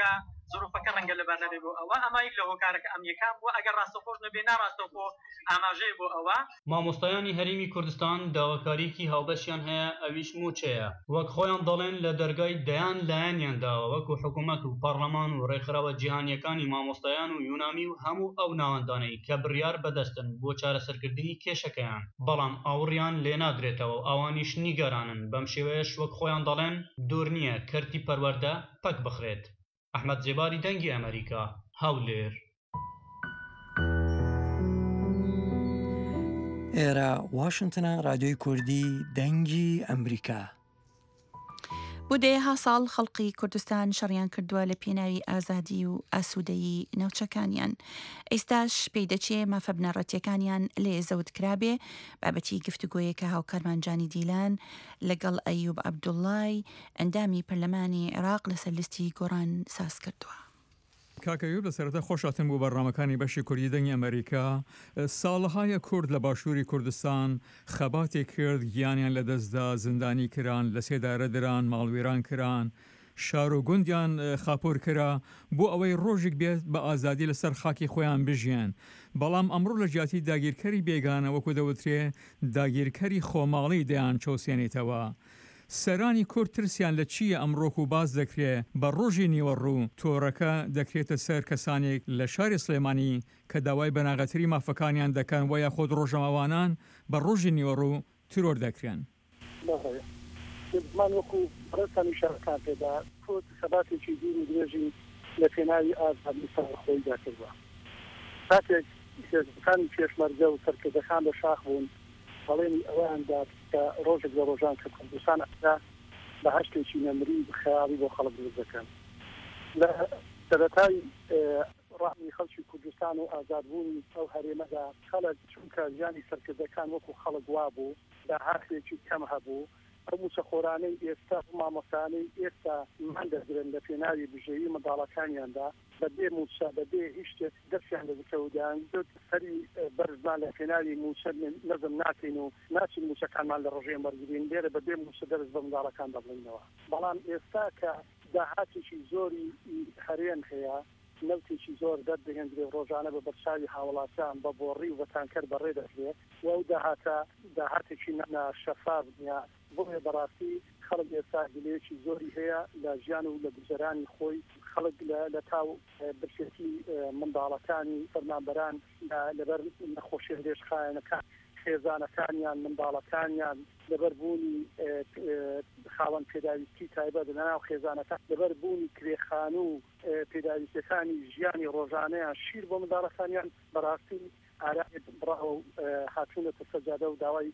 ظروفەکە ڕەنگە لەبەر نەبێ بۆ ئەوە ئەمە یەک لە هۆکارەکە ئەمیەکان بۆ ئەگەر ڕاستەخۆش نەبێ ناڕاستەوخۆ ئاماژەیە بۆ ئەوە. مامۆستایانی هەرێمی کوردستان داواکاریکی هاوبەشیان هەیە ئەویش موچەیە وەک خۆیان دەڵێن لە دەرگای دەیان لایەنیانداوە وەکو حکوومەت و پەرلەمان و ڕێکخراوە جیهانیەکانی مامۆستایان و یونامی و هەموو ئەو ناوەندانەی کە بڕیار بەدەستن بۆ چارەسەرکردنی کێشەکەیان بەڵام ئاوڕیان لێ نادرێتەوە و ئەوانیش نیگەرانن بەم شێوەیەش وەک خۆیان دەڵێن دوور نییە کەرتی پەروەردە پەک بخرێت. ئەحمەد جێباری دەنگی ئەمریکا هەولێر. ئێرە واشنگتنە رادیۆی کوردی دەنگی ئەمریکا. بۆ دەیەها ساڵ خەڵقی کوردستان شەڕیان کردووە لە پێناوی ئازادی و ئاسوودەیی ناوچەکانیان. ئێستاش پێی دەچێ مافە بنەڕەتیەکانیان لێ زەوت کرابێ بابەتی گفتوگۆیەکە هاوکارمانجانی دیلان لەگەڵ ئەیوب عەبدوڵڵای ئەندامی پەرلەمانی عێراق لەسەر لیستی گۆڕان ساز کردووە. کاکەیوب لە سەرەتا خۆشاتن بۆ بەڕامەکانی بەشی کوردی دەنگی ئەمریکا. ساڵەهایە کورد لە باشووری کوردستان خەباتێک کرد گیانیان لە دەستدا زیندانی کران لە سێدارە دران ماڵوێران کران شار و گوندیان خاپۆر کرا بۆ ئەوەی ڕۆژێک بێت بە ئازادی لەسەر خاکی خۆیان بژیان. بەڵام ئەمڕۆ لە جیاتی داگیرکەری بێگانە وەکو دەوترێ داگیرکەری خۆماڵی دەیان چۆسێنێتەوە. سەرانی کورد ترسیان لە چییە ئەمڕۆک و باز دەکرێت بە ڕۆژی نیوەڕوو تۆڕەکە دەکرێتە سەر کەسانێک لە شاری سلێمانی کە داوای بەناغەتری مافەکانیان دەکەن و یا خۆت ڕۆژەمەوانان بە ڕۆژی نیوەڕوو ترۆر دەکرێن. زمان وەکو ڕێستانی شارەکان پێدا کورد خەباتێکی دوور و درێژی لە پێناوی ئازادی سەر خۆی داکردووە. کاتێک هێزەکانی پێشمەرگە و سەرکردەکان بە شاخ بوون بەڵێنی ئەویاندا کە ڕۆژێک لە ڕۆژان کە کوردستان ئەدا بە هەشتێکی نەمری خەیاڵی بۆ خەڵک دروست دەکەن. لە سەرەتای ڕامی خەڵکی کوردستان و ئازادبوونی ئەو هەرێمەدا خەڵک چونکە ژیانی سەرکردەکان وەکو خەڵک وا بوو داهاتێکی کەم هەبوو ئەو موچەخۆرانەی ئێستا مامۆستانەی ئێستا مان دەگرن لە پێناوی بژێوی منداڵەکانیاندا بەبێ موچە بەبێ هیچ شتێک دەستیان لەکەوتیان سەری بەرزمان لە پێناوی موچە نەزم ناکەین و ناچین موچەکانمان لە ڕۆژێ وەرگرین لێرە بەبێ موچە دەرز بە منداڵەکان دەبڵینەوە. بەڵام ئێستا کە داهاتێکی زۆری هەرێم هەیە نەوتێکی زۆر دەردەهێنرێ ڕۆژانە بە بەرچاوی هاوڵاتیان بە بۆڕی و بەتانکەر بەڕێ دەکرێت و ئەو داهاتێکی شەفاف نیە بۆیە بەڕاستی خەڵک ئێستا گلەیەکی زۆری هەیە لە ژیان و لە گوزەرانی خۆی خەڵک لە تاو برسێتی منداڵەکانی فەرمانبەران لەبەر نەخۆشیە درێژخایەنەکان خێزانەکانیان منداڵەکانیان لەبەربوونی خاوەن پێداویستی تایبەت لەناو خێزانەکان لەبەربوونی کرێخان و پێداویستەکانی ژیانی ڕۆژانەیان شیر بۆ منداڵەکانیان بەڕاستی ئارایەت بڕاو هاتوونەتە سەجادە و داوای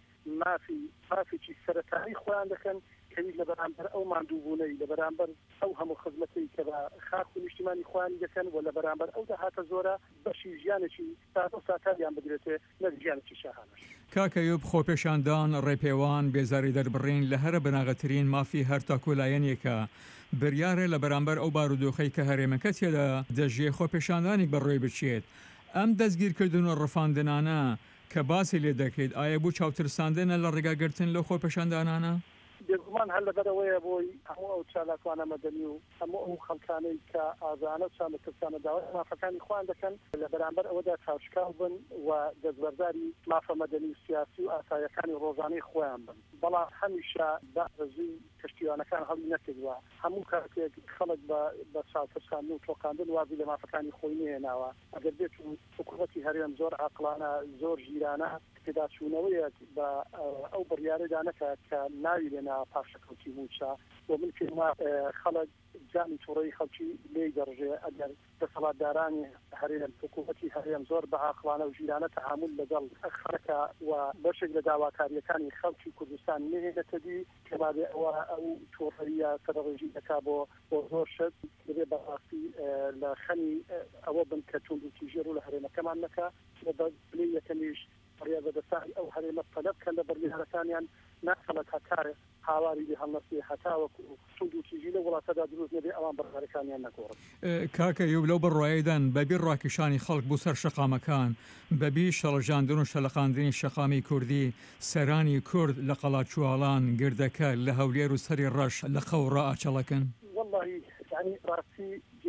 مافێکی سەرەتایی خۆیان دەکەن کەوی لە بەرامبەر ئەو ماندووبوونەی لە بەرامبەر ئەو هەموو خزمەتەی کە بە خاک و نیشتیمانی خۆیانی دەکەن و لە بەرامبەر ئەو داهاتە زۆرە بەشی ژیانێکی ساتاریان بگرێتێ نەک ژیانێکی شاهانەش. کاکەیوب خۆپێشاندان ڕێپێوان بێزاری دەربڕین لە هەرە بەناغەترین مافی هەر تاکۆلایەنێکە بریارە لە بەرامبەر ئەو بارودۆخەی کە هەرێمەکە تێدا دەژێ خۆپێشاندانی بەڕێ بچێت. ئەم دەستگیرکردن و ڕفاندنانە کە باسی لێ دەکەیت ئایا بوو چاوترساندنە لە ڕێگاگرتن لەو خۆپێشاندانانە؟ بێگومان هەر لەبەرەوەیە بۆی هەموو ئەو چالاکوانە مەدەنی و هەموو ئەو خەڵکانەی کە ئازانە چاندەکەسانە داوای مافەکانی خۆیان دەکەن لە بەرامبەر ئەوەدا چاوشکاو بن و دەستبەرداری مافە مەدەنی و سیاسی و ئاسایەکانی ڕۆژانەی خۆیان بن. بەڵام هەمیشە بەڕێزوی کەشتیوانەکان هەڵی نەکردووە هەموو کاتێک خەڵک بە چاوترساندن و تۆقاندن وازی لە مافەکانی خۆی نهێناوە ئەگەر بێت حکوومەتی هەرێم زۆر عاقڵانە زۆر ژیرانە پێداچوونەوەیەک بە ئەو بڕیارەدا نەکات کە ناوی لێنا پاشەکەوتی موچە و من پێما خەڵک جانی تووڕەی خەڵکی لێی دەڕژێ ئەگەر دەسەڵاتدارانی هەرێم حکوومەتی هەرێم زۆر بە عاقڵانە و ژیرانە تەعامل لەگەڵ خەڵکە و بەشێک لە داواکاریەکانی خەڵکی کوردستان نهێنێتە دی کە بابێ ئەو تووڕەیە سەرڕێژی دەکا بۆ زۆر شت دەبێ بەڕاستی لە خەنی ئەوە بن کە توند و تیژێر و لە هەرێمەکەمان نەکا لە بلێ یەکەمیش بڕیا بەدەستانی ئەو هەرێمە تەلەب کە لە بەرگەهەرەکانیان ناخەڵک هەکار هاواری لێ هەڵنەسێ هەتاوەکو توند و تیژی لە وڵاتەدا دروست نەبێ ئەوان بەرگەهەرەکانیان نەگۆڕن. کاکەیوب لەو بەڕوایەدان بەبی ڕاکێشانی خەڵک بوو سەر شەقامەکان بەبی شەڵەژاندن و شەلەقاندنی شەقامی کوردی سەرانی کورد لە قەڵاچوواڵان گردەکە لە هەولێر و سەری ڕەش لە خەو ڕائاچەڵەکەن. والله يعني راسي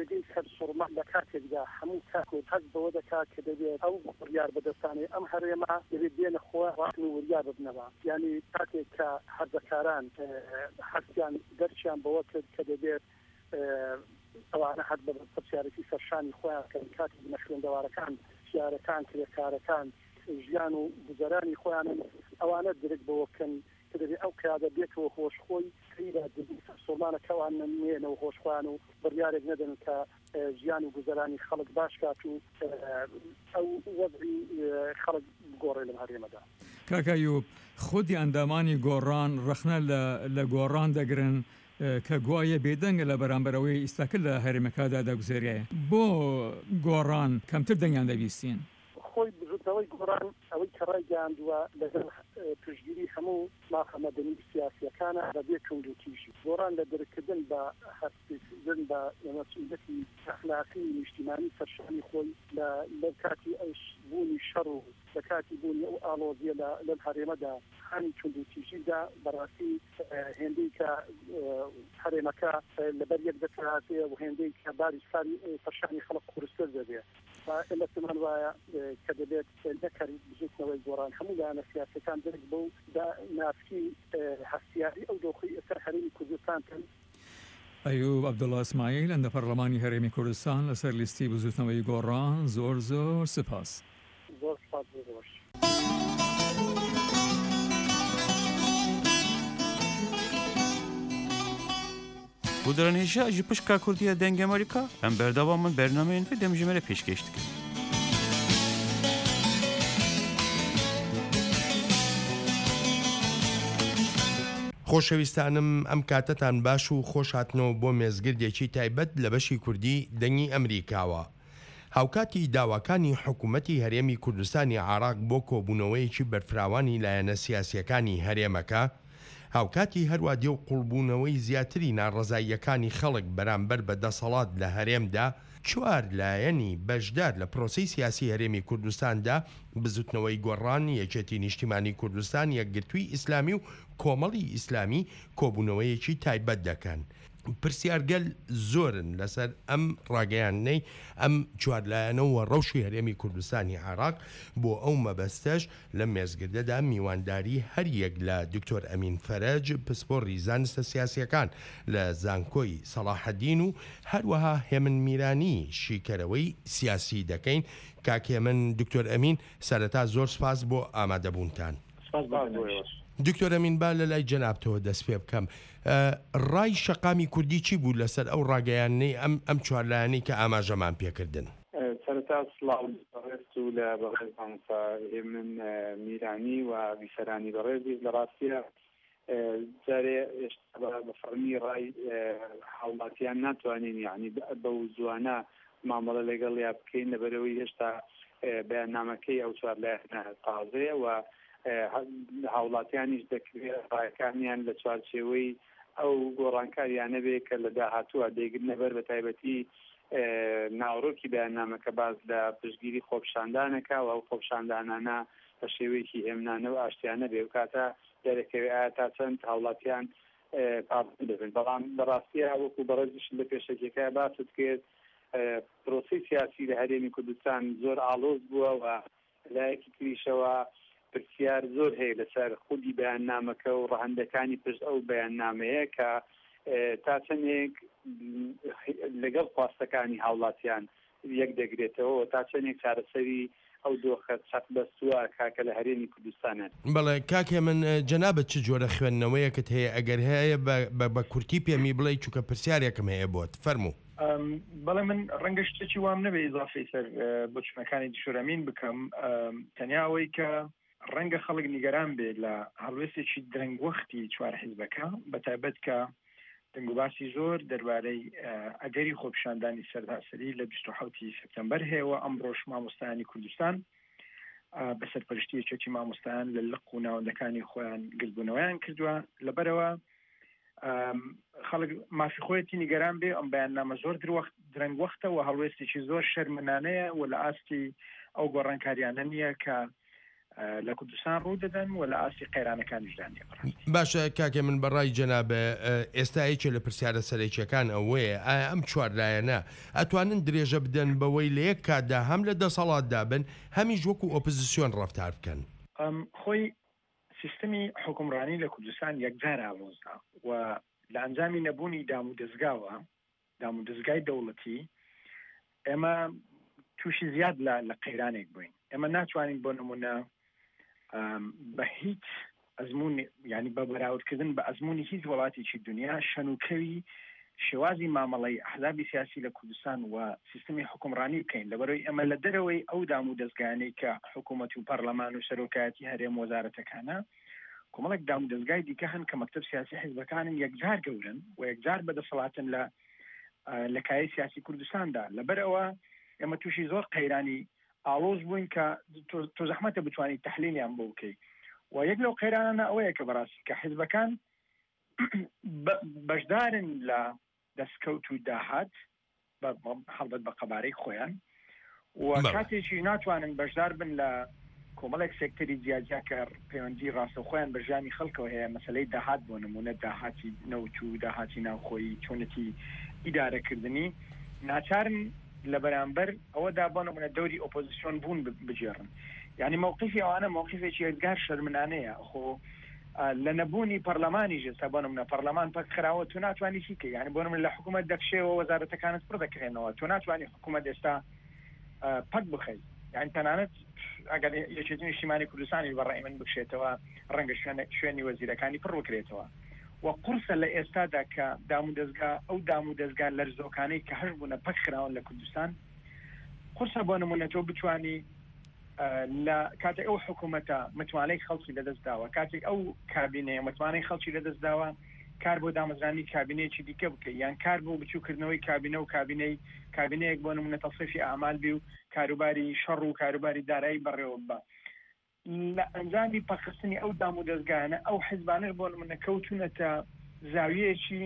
جێگەی سەرسوڕما لە کاتێکدا هەموو کاکۆت هەست بەوە دەکات کە دەبێت ئەو وریار بەدەستانەی ئەم هەرێمە دەبێت بێنە خۆ ڕاتن و وریار ببنەوە یعنی کاتێک کە هەرزەکاران هەستیان دەرچیان بەوە کرد کە دەبێت ئەوانە هەر بە پرسیارەتی سەرشانی خۆیان کە کاتی بنە خوێندەوارەکان سیارەکان کرێکارەکان ژیان و گوزەرانی خۆیانن ئەوانە درک بەوە بکەن کە دەبێت ئەو پیادە بێتەوە خۆشخۆی کەیدا سۆمانەکەوان نمێنەوە خۆشخۆیان و بڕیارێک نەدەن کە ژیان و گوزەرانی خەڵک باش کات و ئەو وەزعی خەڵک بگۆڕێ لەم هەرێمەدا. کاک ئەیوب خودی ئەندامانی گۆڕان ڕخنە لە گۆڕان دەگرن کە گوایە بێدەنگە لە بەرامبەرەوەی ئیستاکرد لە هەرێمەکەدا دەگوزێریایە بۆ گۆڕان کەمتر دەنگیان دەبیستین. خۆی بزوتەوەی گۆڕان ئەوەی کە ڕایگەاندووە لەگەڵ پشتگیری هەموو ماخەمەدەنی سیاسیەکانە بەبێ کەنگوتیژی گۆڕان لە دەرکردن بە هەستکردن بە مەسئولیەتی ئەخلاقی نیشتیمانی سەرشانی خۆی لە کاتی ئەوش بوونی شەڕ و لە کاتی بوونی ئەو ئاڵۆزیە لەم هەرێمەدا هەمی کەنگوتیژیدا بەڕاستی هێندەی کە هەرێمەکە لەبەر یەک دەکاتێ و هێندەی کە باری سەرشانی خەڵک قورستر دەبێت ئێمە پێمان وایە کە دەبێت نەکەریت بزوتنەوەی گۆڕان هەموو لایەنە سیاسەکان درک بۆ نافکی هەستیاری ئەو دۆخی ئەسەر هەرێمی کوردستان کەن. ئەیوب عەبدوڵڵا ئیسماعیل ئەندە پەرلەمانی هەرێمی کوردستان لەسەر لیستی بزوتنەوەی گۆڕان زۆر سپاس. زۆر سپاس بۆش. Bu dönemde ji pişka Kurdiya deng Amerika em berdavamın bernameyên ve demjimere pêşkêş dikin. خۆشەویستانم ئەم کاتەتان باش و خۆش هاتنەوە بۆ مێزگردێکی تایبەت لە بەشی کوردی دەنگی ئەمریکاوە. هاوکاتی داواکانی حکوومەتی هەرێمی کوردستانی عێراق بۆ کۆبوونەوەیەکی بەرفراوانی لایەنە سیاسیەکانی هەرێمەکە، هاوکاتی هەروە دێ و قوڵبوونەوەی زیاتری ناڕەزاییەکانی خەڵک بەرامبەر بە دەسەڵات لە هەرێمدا چوار لایەنی بەشدار لە پرۆسەی سیاسی هەرێمی کوردستاندا بزوتنەوەی گۆڕان، یەکێتی نیشتیمانی کوردستان، یەکگرتووی ئیسلامی و کۆمەڵی ئیسلامی کۆبوونەوەیەکی تایبەت دەکەن. پرسیارگەل زۆرن لەسەر ئەم ڕاگەیانەی ئەم چوارلایەنەوە ڕەوشی هەرێمی کوردستانی عێراق بۆ ئەو مەبەستەش لە مێزگردەدا میوانداری هەریەک لە دکتۆر ئەمین فەرەج پسپۆڕی زانستە سیاسیەکان لە زانکۆی سەلاحەدین و هەروەها هێمن میرانی شیکەرەوەی سیاسی دەکەین. کاکێمن دکتۆر ئەمین سەرەتا زۆر سپاس بۆ ئامادەبوونتان. دکتۆر ئەمین با لە لای جەنابتەوە دەست پێ بکەم. ڕای شەقامی کوردی چی بوو لەسەر ئەو ڕاگەیانەی ئەم چوارلایەنەی کە ئاماژەمان پێکردن؟ سەرەتا سڵاو بەڕێز و لە بەڕێز مامۆستا هێمن میرانی و بیسەرانی بەڕێزی لە ڕاستیە جارێ ئێستا بە فەرمی ڕای هاوڵاتیان ناتوانین یعنی بەو زوانە مامەڵە لەگەڵ یا بکەین لەبەرەوەی هێشتا بەیاننامەکەی ئەو چوارلایەنە تازەیە و هاوڵاتیانیش دەکرێت ڕایەکانیان لە چوارچێوەی ئەو گۆڕانکاریانە بێ کە لە داهاتووە دەیگرنەبەر بە تایبەتی ناوڕۆکی بەیاننامەکە باز لە پشتگیری خۆپشاندانەکە و ئەو خۆپشاندانانە بە شێوەیەکی هێمنانە و ئاشتیانە بێ و کاتە دەرەکەوێت ئایا تا چەند هاوڵاتیان پابند دەبن. بەڵام بەڕاستیە وەکو بەڕێزیش لە پێشەکەەکە باست کرد پرۆسی سیاسی لە هەرێمی کوردستان زۆر ئاڵۆز بووە و لایەکی تریشەوە پرسیار زۆر هەیە لەسەر خودی بەیاننامەکە و ڕەهەندەکانی پشت ئەو بەیاننامەیە کە تا چەندێک لەگەڵ خواستەکانی هاوڵاتیان یەک دەگرێتەوە تا چەندێک چارەسەری ئەو دۆخە چەق بەستووە کاکە لە هەرێمی کوردستانە. بەڵێ کاکێ من جەنابەت چ جۆرە خوێندنەوەیەکت هەیە ئەگەر هەیە بە کورتی پێمی بڵێ چووکە پرسیارێکم هەیە بۆت فەرموو. بەڵێ من ڕەنگە شتێکی وام نەبێ ئیزافەی سەر بۆچوونەکانی دشۆرەمین بکەم، تەنیا ئەوەی کە ڕەنگە خەڵک نیگەران بێت لە هەڵوێستێکی درەنگوەختی چوار حیزبەکە بەتایبەت کە دەنگوباسی زۆر دەربارەی ئەگەری خۆپیشاندانی سەرداسەری لە 27 سپتەمبەر هەیەوە ئەمڕۆژ مامۆستایانی کوردستان بە سەرپەرشتی یەکێتی مامۆستایان لە لق و ناوەندەکانی خۆیان گرتبوونەوەیان کردووە. لەبەرەوە خەڵک مافی خۆیەتی نیگەران بێ ئەم بەیاننامە زۆر درەنگوەختە و هەڵوێستێکی زۆر شەرمنانەیە و لە ئاستی ئەو گۆڕانکاریانە نییە کە لە کوردستان ڕوو دەدەن و لە ئاسی قەیرانەکانیشدانە. باشە کاکە من بەڕای جەنابە ئێستایەکێ لە پرسیارە سەرەکیەکان ئەوەیە ئایا ئەم چوارلایەنە ئەتوانن درێژە بدەن بەوەی لە یەک کاتدا هەم لە دەسەڵاتدا بن هەمیش وەکو ئۆپۆزیسیۆن ڕەفتار بکەن؟ خۆی سیستمی حکومڕانی لە کوردستان یەکجار ئاڵۆزدا و لە ئەنجامی نەبوونی دام و دەستگای دەوڵەتی ئێمە تووشی زیاد لە قەیرانێک بووین. ئێمە ناتوانین بۆ نمونە بە هیچ ئەزمون ینی بە بەراوردکردن بە ئەزمموی هیچ وڵاتێکی دنیا شەنوکەوی شێوازی مامەڵی ئەحزابی سیاسی لە کوردستان و سیستمی حکومڕانی بکەین لەبەرەوەی ئەمە لە دەرەوەی ئەو دام و دەستگانەی کە حکوومەت و پەرلەمان و سەرۆکایەتی هەرێم وەزارەتەکانە کۆمەڵێک دام و دەستگای دیکە هەن کە مەکتەب سیاسی حیزبەکانن یەکجار گەورن و یەکجار بەدەسەڵاتن لە کای سیاسی کوردستاندا. لەبەرەوە ئێمە تووشی زۆر قەیرانی ئاڵۆز بووین کە تۆ زەحمەتە بتوانانی تەحلیلیان بۆ بکەیت و یەک لەو قەیرانانە ئەوەیە کە بەڕاستی کە حیزبەکان بەشدارن لە دەستکەوت و داهات هەڵبەت بە قەبارەی خۆیان و کاتێکی ناتوانن بەشدار بن لە کۆمەڵێک سێکتەری جیاجیا کە پەیوەندی ڕاستە خۆیان بە ژیانی خەڵکەوە هەیە مەسەلەی داهات بۆ نمونە داهاتی نەوت و داهاتی ناوخۆیی چۆنەتی ئیدارەکردنی ناچارن لە بەرامبەر ئەوەدا بۆ نمونە دەوری ئۆپۆزیسیۆن بوون بجێڕن. یعنی مووقفی ئەوانە مووقفێکی یەکجار شەرمنانەیە. خۆ لە نەبوونی پەرلەمانی ژێستا بۆ نمونە پەرلەمان پەک خراوە تو ناتوانانی چیکە یعنی بۆ نمونە لە حکوومەت دەکشێەوە وەزارەتەکانت پڕ دەکرێنەوە تۆ ناتوانانی حکوومەت ئێستا پەک بخەیت. یعنی تەنانەت ئەگەر یەکێتی نیشتیمانی کوردستانی بەڕای من بکشێتەوە ڕەنگە شوێنی وەزیرەکانی پڕ بکرێتەوە و قورسە لە ئێستادا کە دام و دەستگا ئەو دام و دەستگا لەرزۆکانەی کە هەش بوونە پەک خراون لە کوردستان قورسە بۆ نمونە تۆ بتوانی لە کاتێک ئەو حکوومەتە متوانەی خەڵکی لەدەستداوە کاتێک ئەو کابینەیە متوانەی خەڵکی لەدەستداوە کار بۆ دامەزرانی کابینەیەکی دیکە بکەیت یان کار بۆ بچووکردنەوەی کابینە و کابینەیەک بۆ نمونە تەصفیفی ئەعمال بی و کاروباری شەڕ و کاروباری دارایی بەڕێوە بە لە ئەنجامی پەخستنی ئەو دام و دەستگانە ئەو حیزبانە بۆ نمونە کەوتونەتە زاویەیەکی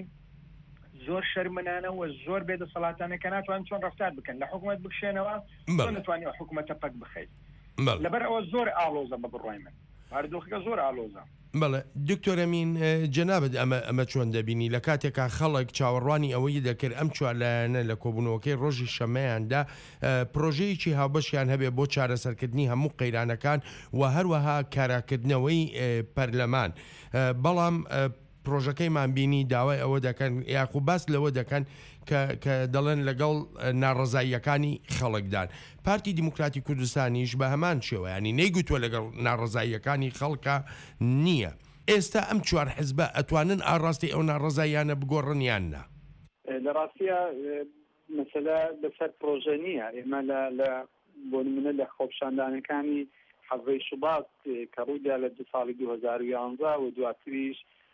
زۆر شەرمنانە و زۆر بێدەسەڵاتانە کە ناتوان چۆن ڕەفتار بکەن لە حکوومەت بکشێنەوە چۆن نتوانێت حکوومەتە پەک بخەیت. لەبەر ئەوە زۆر ئاڵۆزە بە بڕای من هەردووخەکە زۆر ئاڵۆزە. بەڵێ دکتۆرەمین جەنابەت ئەمە چۆن دەبینی لە کاتێکا خەڵک چاوەڕوانی ئەوەی دەکرد ئەم چوارلایەنە لە کۆبوونەوەکەی ڕۆژی شەمەیاندا پرۆژەیەکی هاوبەشیان هەبێ بۆ چارەسەرکردنی هەموو قەیرانەکان و هەروەها کاراکردنەوەی پەرلەمان بەڵام پرۆژەکەیمان بینی داوای ئەوە دەکەن یاخو باس لەوە دەکەن کە دەڵێن لەگەڵ ناڕزاییەکانی خەڵکدان. پارتی دیموکراتی کوردستانیش بە هەمان شێوە ینی نەیگوتووە لەگەڵ ناڕزاییەکانی خەڵکە نییە. ئێستا ئەم چوار حیزبە ئەتوانن ئاڕاستی ئەو ناڕزاییانە بگۆڕنیان نا؟ لە ڕاستیە مەسەلە بەسەر پرۆژە نییە. ئێمە لە بۆ نمونە لە خۆپشاندانەکانی حەزەی شوبات کە ڕوویدا لە 2011 و دواتریش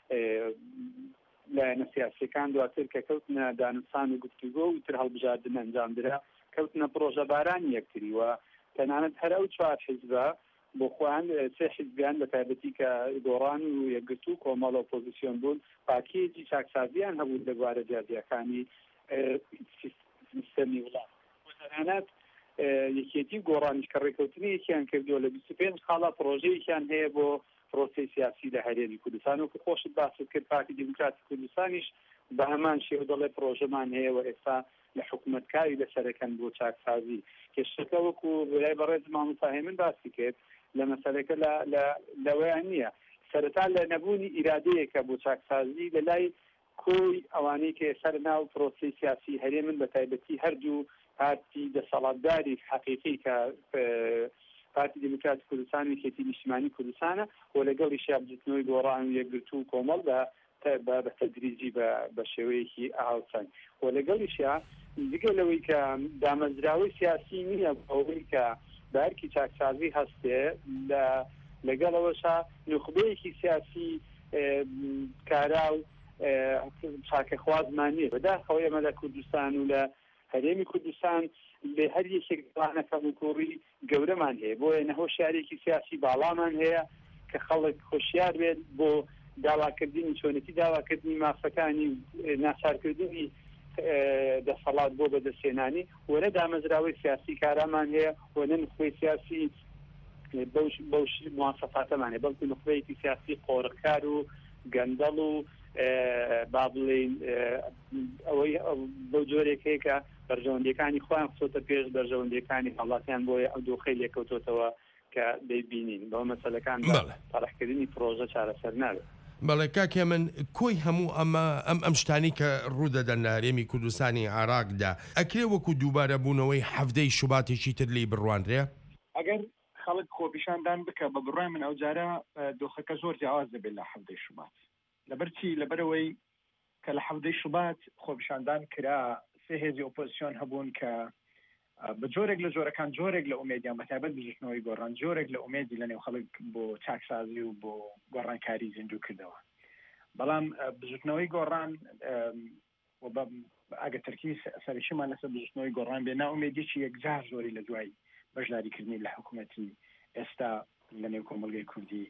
لایەنە سیاسیەکان دواتر کە کەوتنە دانوستان و گفتوگۆ و تر هەڵبژاردن ئەنجامدرا کەوتنە پرۆژە بارانی یەکتری و تەنانەت هەر ئەو چوار حیزبە بۆ خۆیان سێ حیزبیان بە تایبەتی کە گۆڕان و یەکگرتو و کۆمەڵ ئۆپۆزیسیۆن بوون پاکێجی چاکسازیان هەبوو لە بوارە جیاجیەکانی سیستەمی وڵات و تەنانەت یەکێتی گۆڕانیش کە ڕێکەوتنیەکیان کردووە لە 25 خاڵا پرۆژەیەکیان هەیە بۆ پرۆسی سیاسی لە هەرێمی کوردستان و خۆشت باست کرد پارتی دیموکراتی کوردستانیش بە هەمان شێوە دەڵێ پرۆژەمان هەیە و ئێستا لە حکوومەتکاری لەسەرەکەن بۆ چاکسازی کێشەکە وەکو بەلای بەڕێز مامۆستا هێمن باسی کرد لە مەسەلەکە لەوەیان نییە سەرەتا لە نەبوونی ئیرادەیەکە بۆ چاکسازی لە لای کۆی ئەوانەی کە سەر ناو پرۆسی سیاسی هەرێمن بە تایبەتی هەردوو پارتی دەسەڵاتداری حەقیقی کە پارتی دیموکراتی کوردستان و یەکێتی نیشتیمانی کوردستانە و لەگەڵی شیابجتنەوەی گۆڕان و یەکگرتو و کۆمەڵ بە تەدریجی بە شێوەیەکی ئاوچەنگ و لەگەڵیشیا دیگە لەوەی کە دامەزراوەی سیاسی نییە ئەوەی کە بارکی چاکسازی هەستێ لەگەڵەوەشا نخبەیەکی سیاسی کارا و چاکەخوازمان نییە بەداخەوە ئێمە لە کوردستان و لە هەرێمی کوردستان لێ هەر یەکێک پلانەکە کوڕی گەورەمان هەیە بۆیە نەهۆشیارێکی سیاسی باڵامان هەیە کە خەڵک خۆشیار بێت بۆ داواکردنی چۆنەتی داواکردنی مافەکانی ناچارکردنی دەسەڵات بۆ بەدەستێنانی وەرە دامەزراوەی سیاسی کارامان هەیە وەنە نخبەی سیاسی بەو مواسەفاتەمانێ بەڵکو نخبەیەکی سیاسی قۆڕکار و گەندەڵ و با بڵێن ئەوەی بەو جۆرێکەیە کە بەرژەوەندەکانی خۆیان خۆتە پێش بەرژەوەندەکانی هەڵاتیان بۆیە ئەو دۆخەی لێکەوتۆتەوە کە دەیبینین بەو مەسەلەکان پەڕەحکردنی پرۆژە چارەسەر نابێت. بەڵێ کاکێ من کۆی هەموو ئەم شتانی کە ڕوودەدەن لە هەرێمی کوردستانی عراقدا ئەکرێ وەکو دووبارە بوونەوەی هەفتەی شوباتێکی تر لی بڕوانرێ؟ ئەگەر خەڵک خۆپیشاندان بکە بە بڕای من ئەو جارە دۆخەکە زۆر جیاواز دەبێت لە هەفتەی شوبات. لەبەرچی لەبەرەوەی کە لە هەفتەی شوبات خۆپیشاندان کرا سێ هێزی ئۆپۆزیسیۆن هەبوون کە بە جۆرێک لە جۆرەکان جۆرێک لە ئومێدیان بەتایبەت بژشتنەوەی گۆڕان جۆرێک لە ئومێدی لەنێو خەڵک بۆ چاکسازی و بۆ گۆڕانکاری زیندوو کردەوە. بەڵام بژشتنەوەی گۆڕان ئەگە تەرکی سەرشیمان لەسەر بژشتنەوەی گۆڕان بێ ناومێدیی یەکجار زۆری لە دوای بەشداریکردنی لە حکوومەتی ئێستا لەنێو کۆمەلگەی کوردی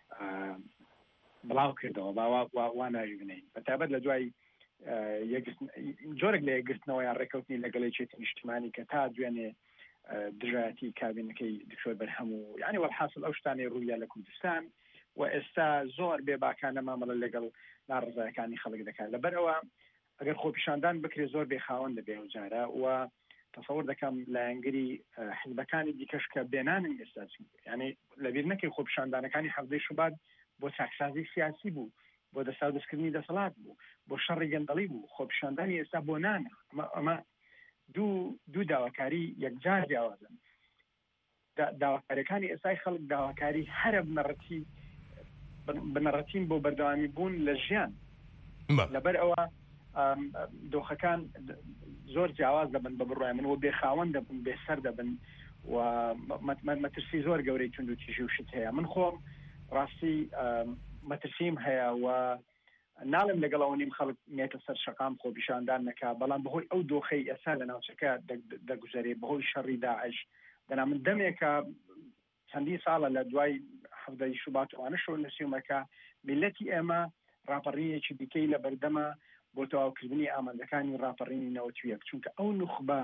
بڵاو کردەوە وا ناوی بنین بەتایبەت لە دوای جۆرێک لە یەکگرتنەوەیان ڕێکەوتنی لەگەڵێکێتی نیشتیمانی کە تا دوێنێ دژایەتی کابینەکەی دکتۆر بەرهەم و یعنی وەڵحاصل ئەو شتانەی ڕوویە لە کوردستان و ئێستا زۆر بێباکانە مامەڵە لەگەڵ ناڕزایەکانی خەڵک دەکات. لەبەرەوە ئەگەر خۆپیشاندان بکرێ زۆر بێخاوەن دەبێ و جارە و تەسەوڕ دەکەم لایەنگری حیزبەکانی دیکەش کە بێنانن ئێستا یعنی لەبیر نەکەی خۆپیشاندانەکانی هەفتەی شوبات بۆ چاکسازی سیاسی بوو بۆ دەسا دەستکردنی دەسەڵات بوو بۆ شەڕی گەندەڵی بوو خۆپیشاندانی ئێستا بۆ نانە ئەمە دوو داواکاری یەکجار جیاوازن. داواکاریەکانی ئێستای خەڵک داواکاری هەرە بنەڕەتین بۆ بەردەوامی بوون لە ژیان. لەبەر ئەوە دۆخەکان زۆر جیاواز دەبن بە بڕای من و بێخاوەن دەبن بێسەر دەبن و مەترسی زۆر گەورەی تونند و تیژی و شت هەیە. من خۆم ڕاستی مەترسیم هەیە و ناڵم لەگەڵەوە نیم خەڵک نێتە سەر شەقام خۆپیشاندان نەکا بەڵام بەهۆی ئەو دۆخەی ئێستا لە ناوچەکە دەگوزارێ بەهۆی شەڕی داعش دەنا من دەمێکە چەندی ساڵە لە دوای هەفتەی شوبات وانە شۆ نسیومەکە میلەتی ئێمە ڕاپەڕینێکی دیکەی لە بەردەمە بۆ تەواوکردنی ئامادەکانی ڕاپەڕینی نەوەتویەک چونکە ئەو نوخبە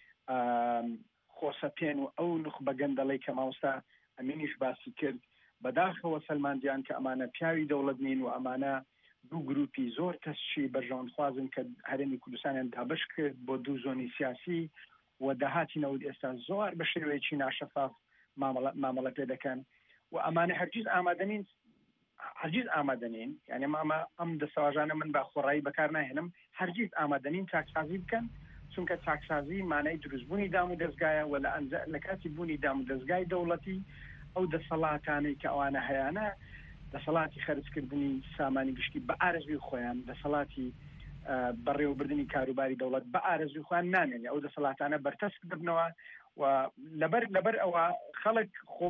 خۆسەپێن و ئەو نوخبە گەندەڵی کە ماوەستا ئەمینیش باسی کرد بەداخەوە سەلماندیان کە ئەمانە پیاوی دەوڵەت نین و ئەمانە دوو گروپی زۆر کەسشی بەرژەوەند خوازن کە هەرێمی کوردستانیان دابش کرد بۆ دوو زۆنی سیاسی و داهاتینەوە ئێستا زۆر بە شێوەیەکی ناشەفاف مامەڵە پێ دەکەن و ئەمانە هەرگیز ئامادەنین یعنی ئەم دەسەواژانە من بە خۆڕایی بەکار ناهێنم هەرگیز ئامادەنین چاکسازی بکەن چونکە چاکسازی مانای دروستبوونی دام و دەستگایە و لە کاتی بوونی دام و دەستگای دەوڵەتی ئەو دەسەڵاتانەی کە ئەوانە هەیەە دەسەڵاتی خەرجکردنی سامانی گشتی بە ئارەزوی خۆیان دەسەڵاتی بەڕێوەبردننی کاروباری دەوڵەت بە ئارەزوی خۆیان نامێنێ ئەو دەسەڵاتانە بەرتەسک ببنەوە و لەبەر ئەوە خەڵک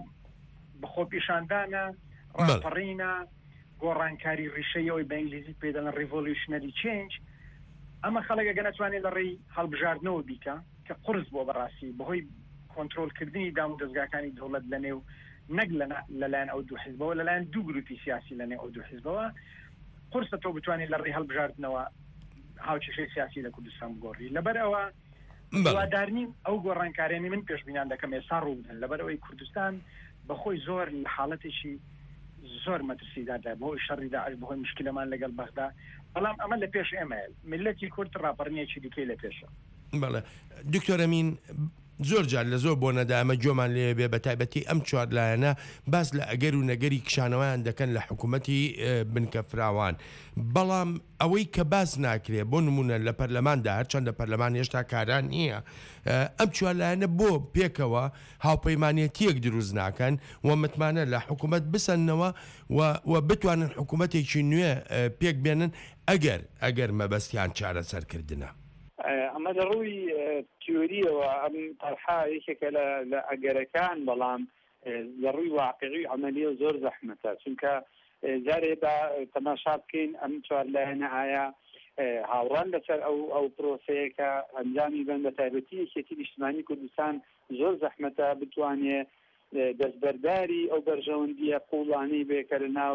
بە خۆپیشاندانە ڕاپەڕینە گۆڕانکاری ڕیشەیەوەی بە ئینگلیزی پێ دەڵێن ریڤۆلیوشنەری چێنج ئەمە خەڵک گە ناتوانێت لە ڕێی هەڵبژاردنەوە بیکە کە قرس بۆ بەڕاستی بەهۆی کۆنتترۆلکردنی دام و دەستگاکانی دەوڵەت لەنێو نەک لەلایەن ئەو دوو حیزبەوە لەلایەن دوو گروپی سیاسی لەنێو ئەو دوو حیزبەوە قرسە تۆ بتوانێت لە ڕێی هەڵبژاردنەوە هاوچێشەی سیاسی لە کوردستان بگۆڕی. لەبەر ئەوە دووادارنین ئەو گۆڕانکارێنی من پێشبینیان دەکەم ئێستا ڕوو بدەن لەبەر ئەوەی کوردستان بەخۆی زۆر لە حاڵەتێکی زۆر مەترسیدادا بەهۆی شەڕی داعش بەهۆی مشکلەمان لەگەڵ بەغدا بەڵام ئەمە لە پێش ئێمە ملەتی کورد ڕاپەڕینێکی دیکەی لە پێشە. بەڵێ دکتۆر ئەمین زۆر جار لە زۆر بۆ نەدامە جۆمان لێ بێ بە تایبەتی ئەم چوارلایەنە باس لە ئەگەر و نەگەری کشانەوەیان دەکەن لە حکوومەتی بنکە فراوان بەڵام ئەوەی کە باس ناکرێ بۆ نمونە لە پەرلەماندا هەرچەندە پەرلەمان هێشتا کاران نییە ئەم چوارلایەنە بۆ پێکەوە هاوپەیمانێتیەک دروست ناکەن و متمانە لە حکوومەت بسەنەوە و بتوانن حکوومەتێکی نوێ پێک بێنن ئەگەر مەبەستیان چارەسەرکردنە. ئەمە لە ڕووی تیۆریەوە ئەم تەرحا یەکێکە لە ئەگەرەکان بەڵام لە ڕووی واقعی عملیە زۆر زەحمەتە چونکە جارێ بە تەماشا بکەین ئەم چوارلایەنە ئایا هاوڕان لەسەر ئەو پرۆسەیەکە ئەنجامی بن بە تایبەتی یەکێتی نیشتیمانی کوردستان زۆر زەحمەتە بتوانێت دەستبەرداری ئەو بەرژەوەندیە قوڵانەی بێکە لە ناو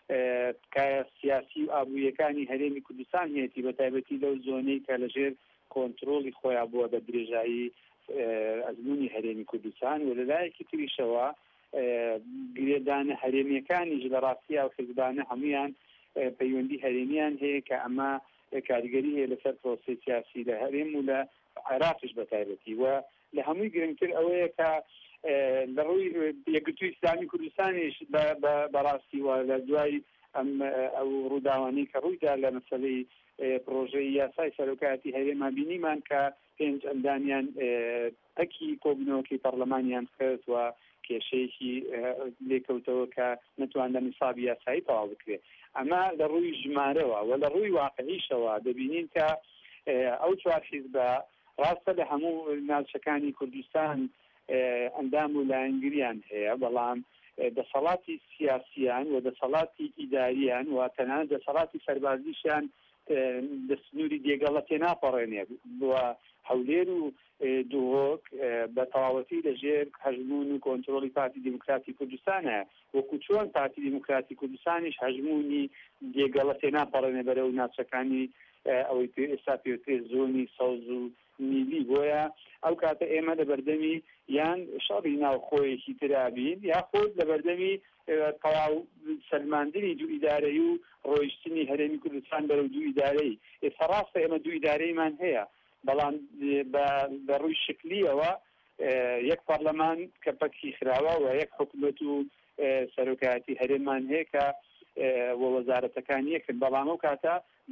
سیاسی و ئابوویەکانی هەرێمی کوردستان هێتی بە تایبەتی لەو زۆنەی کە لەژێر کۆنتترۆلی خۆیان بووە بە درێژایی ئەزمموی هەرێمی کوردستان و لەلایەکی تریشەوە گرێدانە هەرێمیەکانیش لە ڕاستیە و حیزبانە هەمویان پەیوەندی هەرێمیان هەیە کە ئەمە کاریگەری هەیە لەسەر پرۆسی سیاسی لە هەرێم و لە عێراقیش بەتایبەتی و لە هەمووی گرنگتر ئەوەیە کە لە ڕووی یەکگرتووی ئیسلامی کوردستانیش بەڕاستی وە لە دوای ئەو ڕووداوانی کە ڕوویدا لە مەسەلەی پرۆژەی یاسای سەرۆکایەتی هەرێما بینیمان کە 5 ئەندامیان پەکی کۆبنەوەکی پەرلەمانیان کرد و کێشەیەکی لێکەوتەوە کە نەتوانە نیسابی یاسایی تەواو بکرێت ئەمە لە ڕووی ژمارەوە و لە ڕووی واقعیشەوە دەبینین کە ئەو چوار حیزبە ڕاستە لە هەموو ناوچەکانی کوردستان ئەندام و لایەنگریان هەیە بەڵام دەسەڵاتی سیاسیان و دەسەڵاتی ئیداریان و تەنانەت دەسەڵاتی سەربازیشیان دەستنووری دێگەڵە تێناپەڕێنێ بووە هەولێر و دووهۆک بە تەواوەتی لەژێر هەژمون و کۆنتڕۆلی پارتی دیموکراتی کوردستانە وەکو چۆن پارتی دیموکراتی کوردستانیش هەژمونی دێگەڵە تێناپەڕێنێ بەرەو ناوچەکانی ئەوەی ئێستا پێوترێ زۆنی سەوز و میلی بۆیە ئەو کاتە ئێمە لە بەردەمی یان شەڕی ناوخۆیەکی ترابین یاخود لە بەردەمی تەواو سەلماندنی دوو ئیدارەی و ڕۆیشتنی هەرێمی کوردستان بەرەو دوو ئیدارەی ئێستا ڕاستە ئێمە دوو ئیدارەیمان هەیە بەڵام بە ڕووی شکلیەوە یەک پەرلەمان کە پەکی خراوە و یەک حکومەت و سەرۆکایەتی هەرێممان هەیە کە وەزارەتەکان یەکن بەڵام ئەو کاتە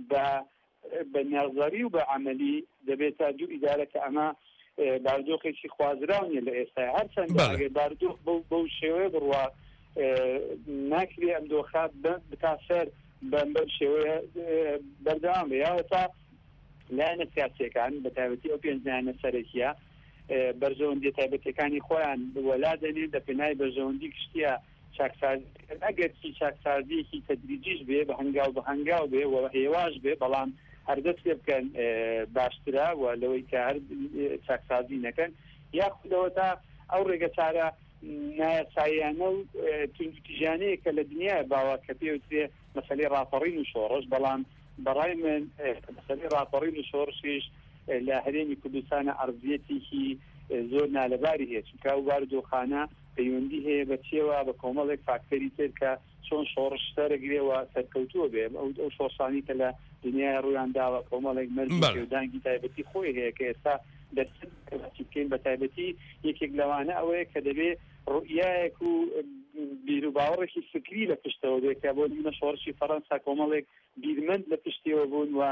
بە نێزەری و بە عەمەلی دەبێت تا دوو ئیدارە کە ئەمە باردۆخێکی خوازراونیە لە ئێستا هەرچەندە ئەگەر باردۆخ بەو شێوەیە بڕوا ناکرێ ئەم دۆخات بتاسەر بەم شێوەیە بەردەوام بێ یاوە تا لایەنە سیاسیەکان بەتایبەتی ئەو پێنج لایەنە سەرەکیە بەرژەوەندی تایبەتیەکانی خۆیان وەلا دەنێن دە پێناوی بەرژەوەندی گشتیە چاکسازی ئەگەر چاکسازیەکی تەدریجیش بێ بە هەنگاو بێ و هێواش بێ بەڵام هەردەست پێ بکەن باشترا و لەوەی کە هەر چاکسازی نەکەن یاخودەوە تا ئەو ڕێگە چارە نایاساییانە و توندتیژانەیە کە لە دنیا باوە کە پێوترێ مەسەلەی ڕاپەڕین و شۆڕش بەڵام بەڕای من مەسەلەی ڕاپەڕین و شۆڕشیش لە هەرێمی کوردستانە عەرزیەتێکی زۆر نالەباری هەیە چونکە ئەو باردۆخانە پەیوەندی هەیە بە چێوە بە کۆمەڵێک فاکتەری تر کە چۆن شۆڕش سەرەگرێەوە سەرکەوتووە بێ ئەو شۆڕشانی کە لە دنیای ڕوویان داوە کۆمەڵێک مەرجی دانگی تایبەتی خۆی هەیە کە ئێستا دەستکەین بە تایبەتی یەکێک لەوانە ئەوەیە کە دەبێت ڕوئیایەک و بیر و باوەڕێکی فکری لە پشتەوە بێت کە بۆ دیمە شۆڕشی فەڕەنسا کۆمەڵێک بیرمەند لە پشتیەوە بوون و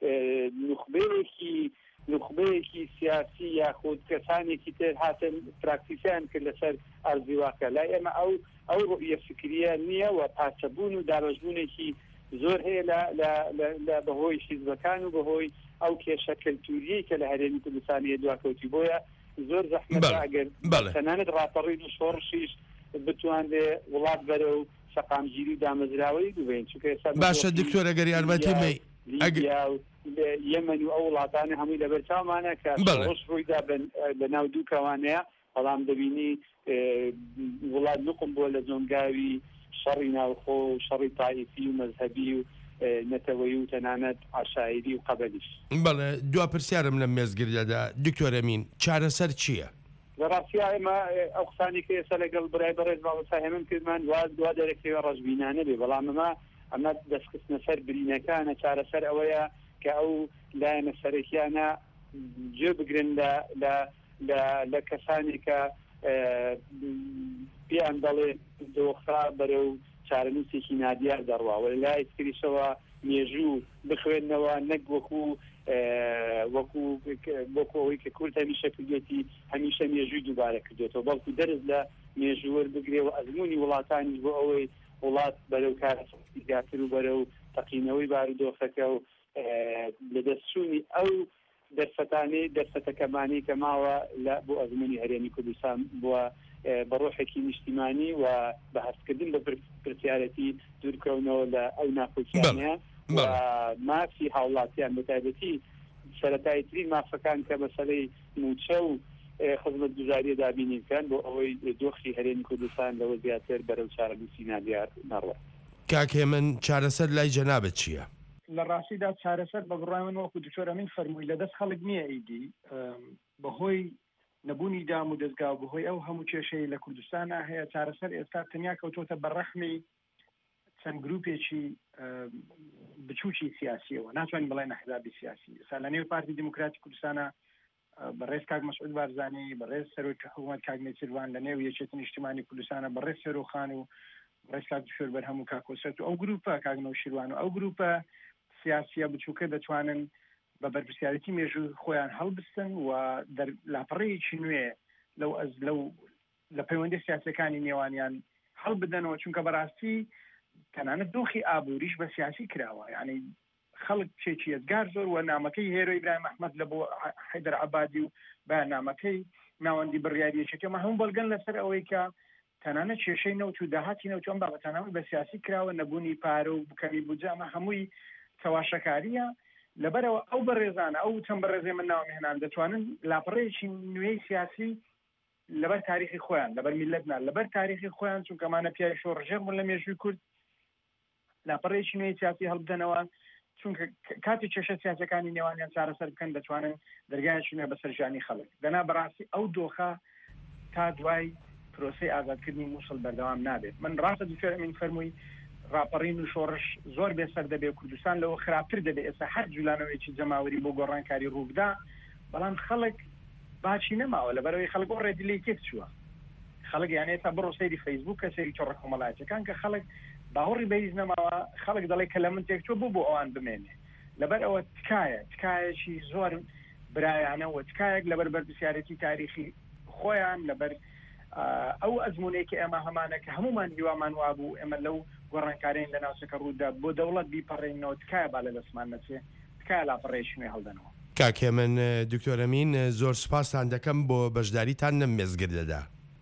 نخبەیەکی سیاسی یاخود کەسانێکی تر هاتن پراکتیسیان کرد لەسەر ئەرزی واقع لای ئێمە ئەو ڕوئیە فکریە نییە و پارچەبوون و دابەشبوونێکی زۆر هەیە لە بەهۆی حیزبەکان و بەهۆی ئەو کێشە کەلتوریەی کە لە هەرێمی کوردستانی دواکەوتی بۆیە زۆر زەحمەتە ئەگەر تەنانەت ڕاپەڕین و شۆڕشیش بتوانێ وڵات بەرە و سەقامگیری و دامەزراوەی ببین چونکە ئێستا باشە دکتۆر ئەگەر یارمەتیمەی یەمەن و ئەو وڵاتانی هەمووی لەبەرچاومانە کە ڕۆژ ڕوویدا بە ناو دوو کەوانەیە بەڵام دەبینی وڵات نقم بۆ لە زۆنگاوی شەڕی ناوخۆ و شەڕی تایفی و مەذهبی و نەتەوەی و تەنانەت عشایری و قەبەلیش بەڵێ دوا پرسیارم لە مێزگریادا دکتۆر ئەمین چارەسەر چییە؟ لە ڕاستیە ئێمە ئەو قسانی کە ئێستا لەگەڵ برای بەڕێز باوەسا هێمن کردمان دوا دەرەکەوە ڕەشبینانە بێ بەڵام ئەمە دەستخستنە سەر برینەکانە چارەسەر ئەوەیە کە ئەو لایەنە سەرەکیانە جێ بگرن لە کەسانی کە پیان دەڵێ دۆخا بەرەو چارەنووسێکی نادیار دەڕواوە لە لای تریشەوە مێژوو بخوێنەوە نەک وەکو ئەوەی کە کورد هەمیشە کردێتی هەمیشە مێژووی دووبارە کردێتەوە بەڵکو دەرز لە مێژووەر بگرێ و ئەزمموی وڵاتانی بۆ ئەوەی وڵات بەرەو کارەکار و بەرەو تەقینەوەی بارودۆخەکە و لە دەستچوونی ئەو دەرفەتەکەمانی کە ماوە بۆ ئەزمموی هەرێمی کوردستان بووە بەڕۆحێکی نیشتیمانی و بە هەستکردن بە پرسیارەتی دوورکەونەوە لە ئەو ناخۆچیانە مافی هاوڵاتیان بە تایبەتی سەرەتاییترین مافەکان کە بەسەرەی موچە و خزمەت گوزاریە دابینیکەن بۆ ئەوەی دۆخی هەرێمی کوردستان لەوە زیاتر بەرەو چارەنووسی نادیار نەڕوە. کاکێ من چارەسەر لای جەنابەت چییە؟ لە ڕاستیدا چارەسەر بە بڕای من وەکو دکتۆر ئەمین فەرمووی لەدەست خەڵک نییە ئیدی بەهۆی نەبوونی دام و دەستگا بەهۆی ئەو هەموو کێشەی لە کوردستانە هەیە چارەسەر ئێستا تەنیا کەوتۆتە بەڕەحمی چەند گروپێکی بچووکی سیاسیەوە ناتوانین بڵێن ئەحزابی سیاسی ئێستا لە نێو پارتی دیموکراتی کوردستانە بەڕێز کاک مەسعود بارزانی بەڕێز سەرۆکی حکوومەت کاک نێچیروان لە نێو یەکێتی نیشتیمانی کوردستانە بەڕێز فێرۆخان و بەڕێز کاک دوشۆر بەرهەم و کاک کۆسەت و ئەو گروپە کاک نەوشیروان و ئەو گروپە سیاسیە بچووکە دەتوانن بە بەرپرسیارەتی مێژووی خۆیان هەڵبستن و لاپەڕەیەکی نوێ لەو لە پەیوەندی سیاسەکانی نێوانیان هەڵ بدەنەوە چونکە بەڕاستی تەنانەت دۆخی ئابووریش بە سیاسی کراوە یعنی خەڵک چێکی ئەزگار زۆر و نامەکەی هێرۆی ئیبراهیم ئەحمەد لە بۆ حەیدەر عەبادی و بەیاننامەکەی ناوەندی بڕیاریەکەمە هەموو بەڵگەن لەسەر ئەوەی کە تەنانەت کێشەی نەوت و داهاتی نەوت ئەم بابەتانەوەی بە سیاسی کراوە نەبوونی پارە و بکەمی بودجەمە هەمووی تەواشەکاریە لەبەرەوە ئەو بەڕێزانە ئەو چەند بەڕێزەی من ناوەمێنان دەتوانن لاپەڕەیەکی نوێی سیاسی لەبەر تاریخی خۆیان لەبەر میلەتنا لەبەر تاریخی خۆیان چونکەمانە پیاوی شۆڕژێر بوون لە مێژووی کورد لاپەڕەیەکی نوێی سیاسی هەڵبدەنەوە چونکە کاتی کێشە سیاسەکانی نێوانیان چارەسەر بکەن دەتوانن دەرگایەکی نوێ بەسەرژانی خەڵک دەنا بەڕاستی ئەو دۆخە تا دوای پرۆسەی ئازادکردنی مووسڵ بەردەوام نابێت من ڕاستە دوکتۆر ئەمین فەرمووی راپەڕین و شۆڕش زۆر بێسەر دەبێت کوردستان لەوە خراپتر دەبێت ئێستا هەر جوولانەوەیکی جەماوەری بۆ گۆڕانکاری ڕووبدا بەڵام خەڵک باچی نەماوە لەبەرەوەی خەڵک بۆ ڕێدیلەی تێک چووە خەڵک یانێ تا بڕۆ سەیری فەیسبووکە سەیری چۆڕە کۆمەڵایەتەکان کە خەڵک باوەڕی بەریز نەماوە خەڵک دەڵێ کە لە من تێک چوە بۆ ئەوان بمێنێ لەبەر ئەوە تکایەکی زۆر برایانەوە تکایەک لەبەر بەرپرسیارەتی تاریخی خۆیان لەبەر ئەو ئەزمونێکی ئێمە هەمانە کە هەمومان هیوامان وابوو ئێمە لەو گۆڕانکارین لە ناوچەکە ڕوودا بۆ دەوڵەت بیپەڕێنەوە تکایە با لە دەستمان نەچێ تکایە لاپەڕێکی نوێ هەڵدەنەوە کاکێ من دکتۆر ئەمین زۆر سوپاسان دەکەم بۆ بەشداریتان لەم مێزگردەدا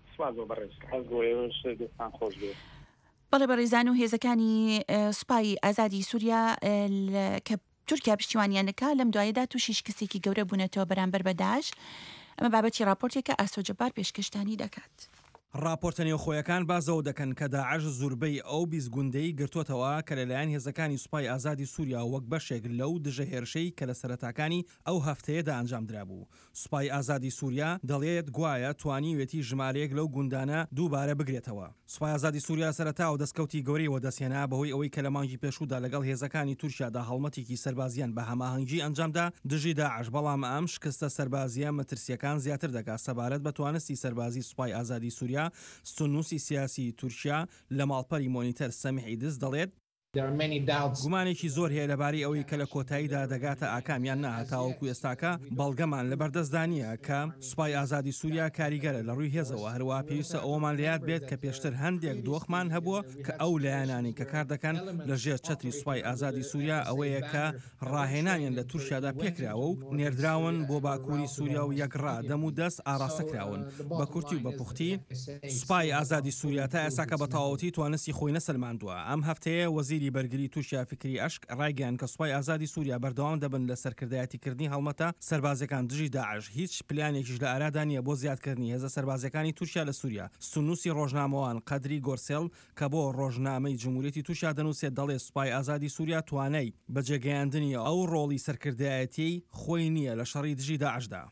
بەڵێ بەڕێزان و هێزەکانی سوپای ئازادی سووریا کە تورکیا پشتیوانیانەکە لەم دوایەدا تووشی کەسێکی گەورە بوونەتەوە بەرامبەر بە داعش ئەمە بابەتی راپۆرتێکە ئاسۆ جەبار پێشکەشتانی دەکات. راپۆرتە نێوخۆیەکان بازەوە دەکەن کە داعش زوربەی ئەو بیزگوندەی گرتوتەوە کە لەلایەن هێزەکانی سوپای ئازادی سووریا وەک بەشێک لەو دژە هێرشەی کە لە سەرەتاکانی ئەو هەفتەیەدا ئەنجام درابوو. سوپای ئازادی سووریا دەڵێت گوایە توانیوێتی ژمارەیەک لەو گوندانە دووبارە بگرێتەوە. سوپای ئازادی سووریا سەرەتا و دەستکەوتی گەورەی وەدەستێنا بەهۆی ئەوەی کە لە مانگی پێشوودا لەگەڵ هێزەکانی تورکیادا هەڵمەتێکی سەربازیان بە هەماهەنگی ئەنجامدا دژی داعش بەڵام ئەم شکستە سەربازیە مەترسیەکان زیاتر دەکات سەبارەت بە توانستی سەربازی سوپای ئازادی سووریا سنووسی سیاسی تورکیا لە ماڵپەری مۆنیتەر سەمیحی دز دەڵێت گومانێکی زۆر هەیە لەبارەی ئەوەی کە لە کۆتاییدا دەگاتە ئاکامیان نەهاتاوەکو ئێستاکە بەڵگەمان لە بەردەستدانیە کە سوپای ئازادی سووریا کاریگەرە لە ڕووی هێزەوە هەروە پێویستە ئەوەمان لەیاد بێت کە پێشتر هەندێک دۆخمان هەبووە کە ئەو لایەنانی کە کار دەکەن لە ژێر چەتری سوپای ئازادی سووریا ئەوەیە کە ڕاهێنانیان لە تورکیادا پێکراوە و نێردراون بۆ باکووری سووریا و یەکڕا دەم و دەست ئاراستەکراون بە کورتی و بە پوختی سوپای ئازادی سووریا تا ئێساکە بە تەواوەتی توانستی خۆی نەسەلماندووە ئەم هەفتەیە وەزیری بەرگری تووشیا فکری ئەشک ڕایگەیان کە سوپای ئازادی سووریا بەردەوام دەبن لە سەرکردایەتیکردنی هەڵمەتە سەربازەکان دژی داعش هیچ پلانێکیش لە ئارادا نیە بۆ زیادکردنی هێزە سەربازەکانی تورکیا لە سووریا. سنووسی ڕۆژنامەوان قەدری گۆرسێل کە بۆ ڕۆژنامەی جمهوریەتی تورکیا دەنووسێت دەڵێ سوپای ئازادی سووریا توانای بەجێگەیاندنی ئەو ڕۆڵی سەرکردایەتی خۆی نییە لە شەڕی دژی داعشدا.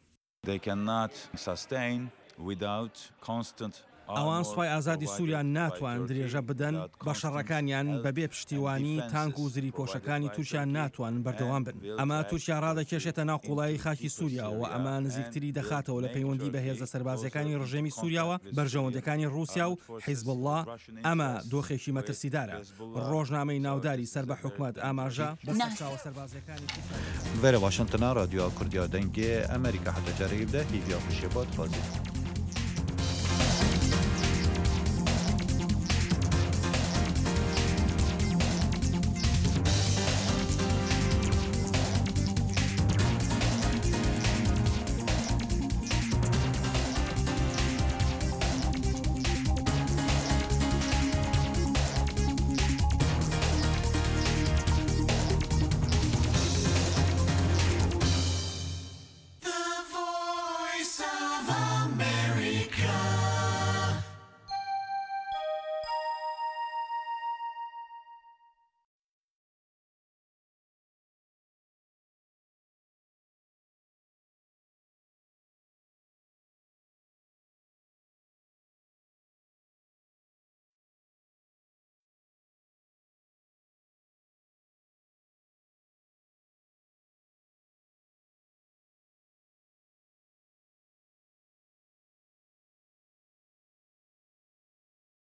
ئەوان سوپای ئازادی سووریا ناتوان درێژە بدەن بە شەڕەکانیان بەبێ پشتیوانی تانک و زری پۆشەکانی تورکیا ناتوان بەردەوام بن. ئەمە تورکیا ڕادەکێشێتە ناو قوڵایی خاکی سووریا و ئەمە نزیکتری دەخاتەوە لە پەیوەندی بە هێزە سەربازەکانی ڕژێمی سووریاوە بەرژەوەندەکانی رووسیا و حیزبڵڵا. ئەمە دۆخێکی مەترسیدارە. ڕۆژنامەی ناوداری سەر بە حکومەت ئاماژە بەسەرچاوە سەربازەکانی وەرە واشنگتنە رادیۆ کوردیا دەنگێ ئەمریکا حتەجارەی بدە هیویا خوشێبات فازی.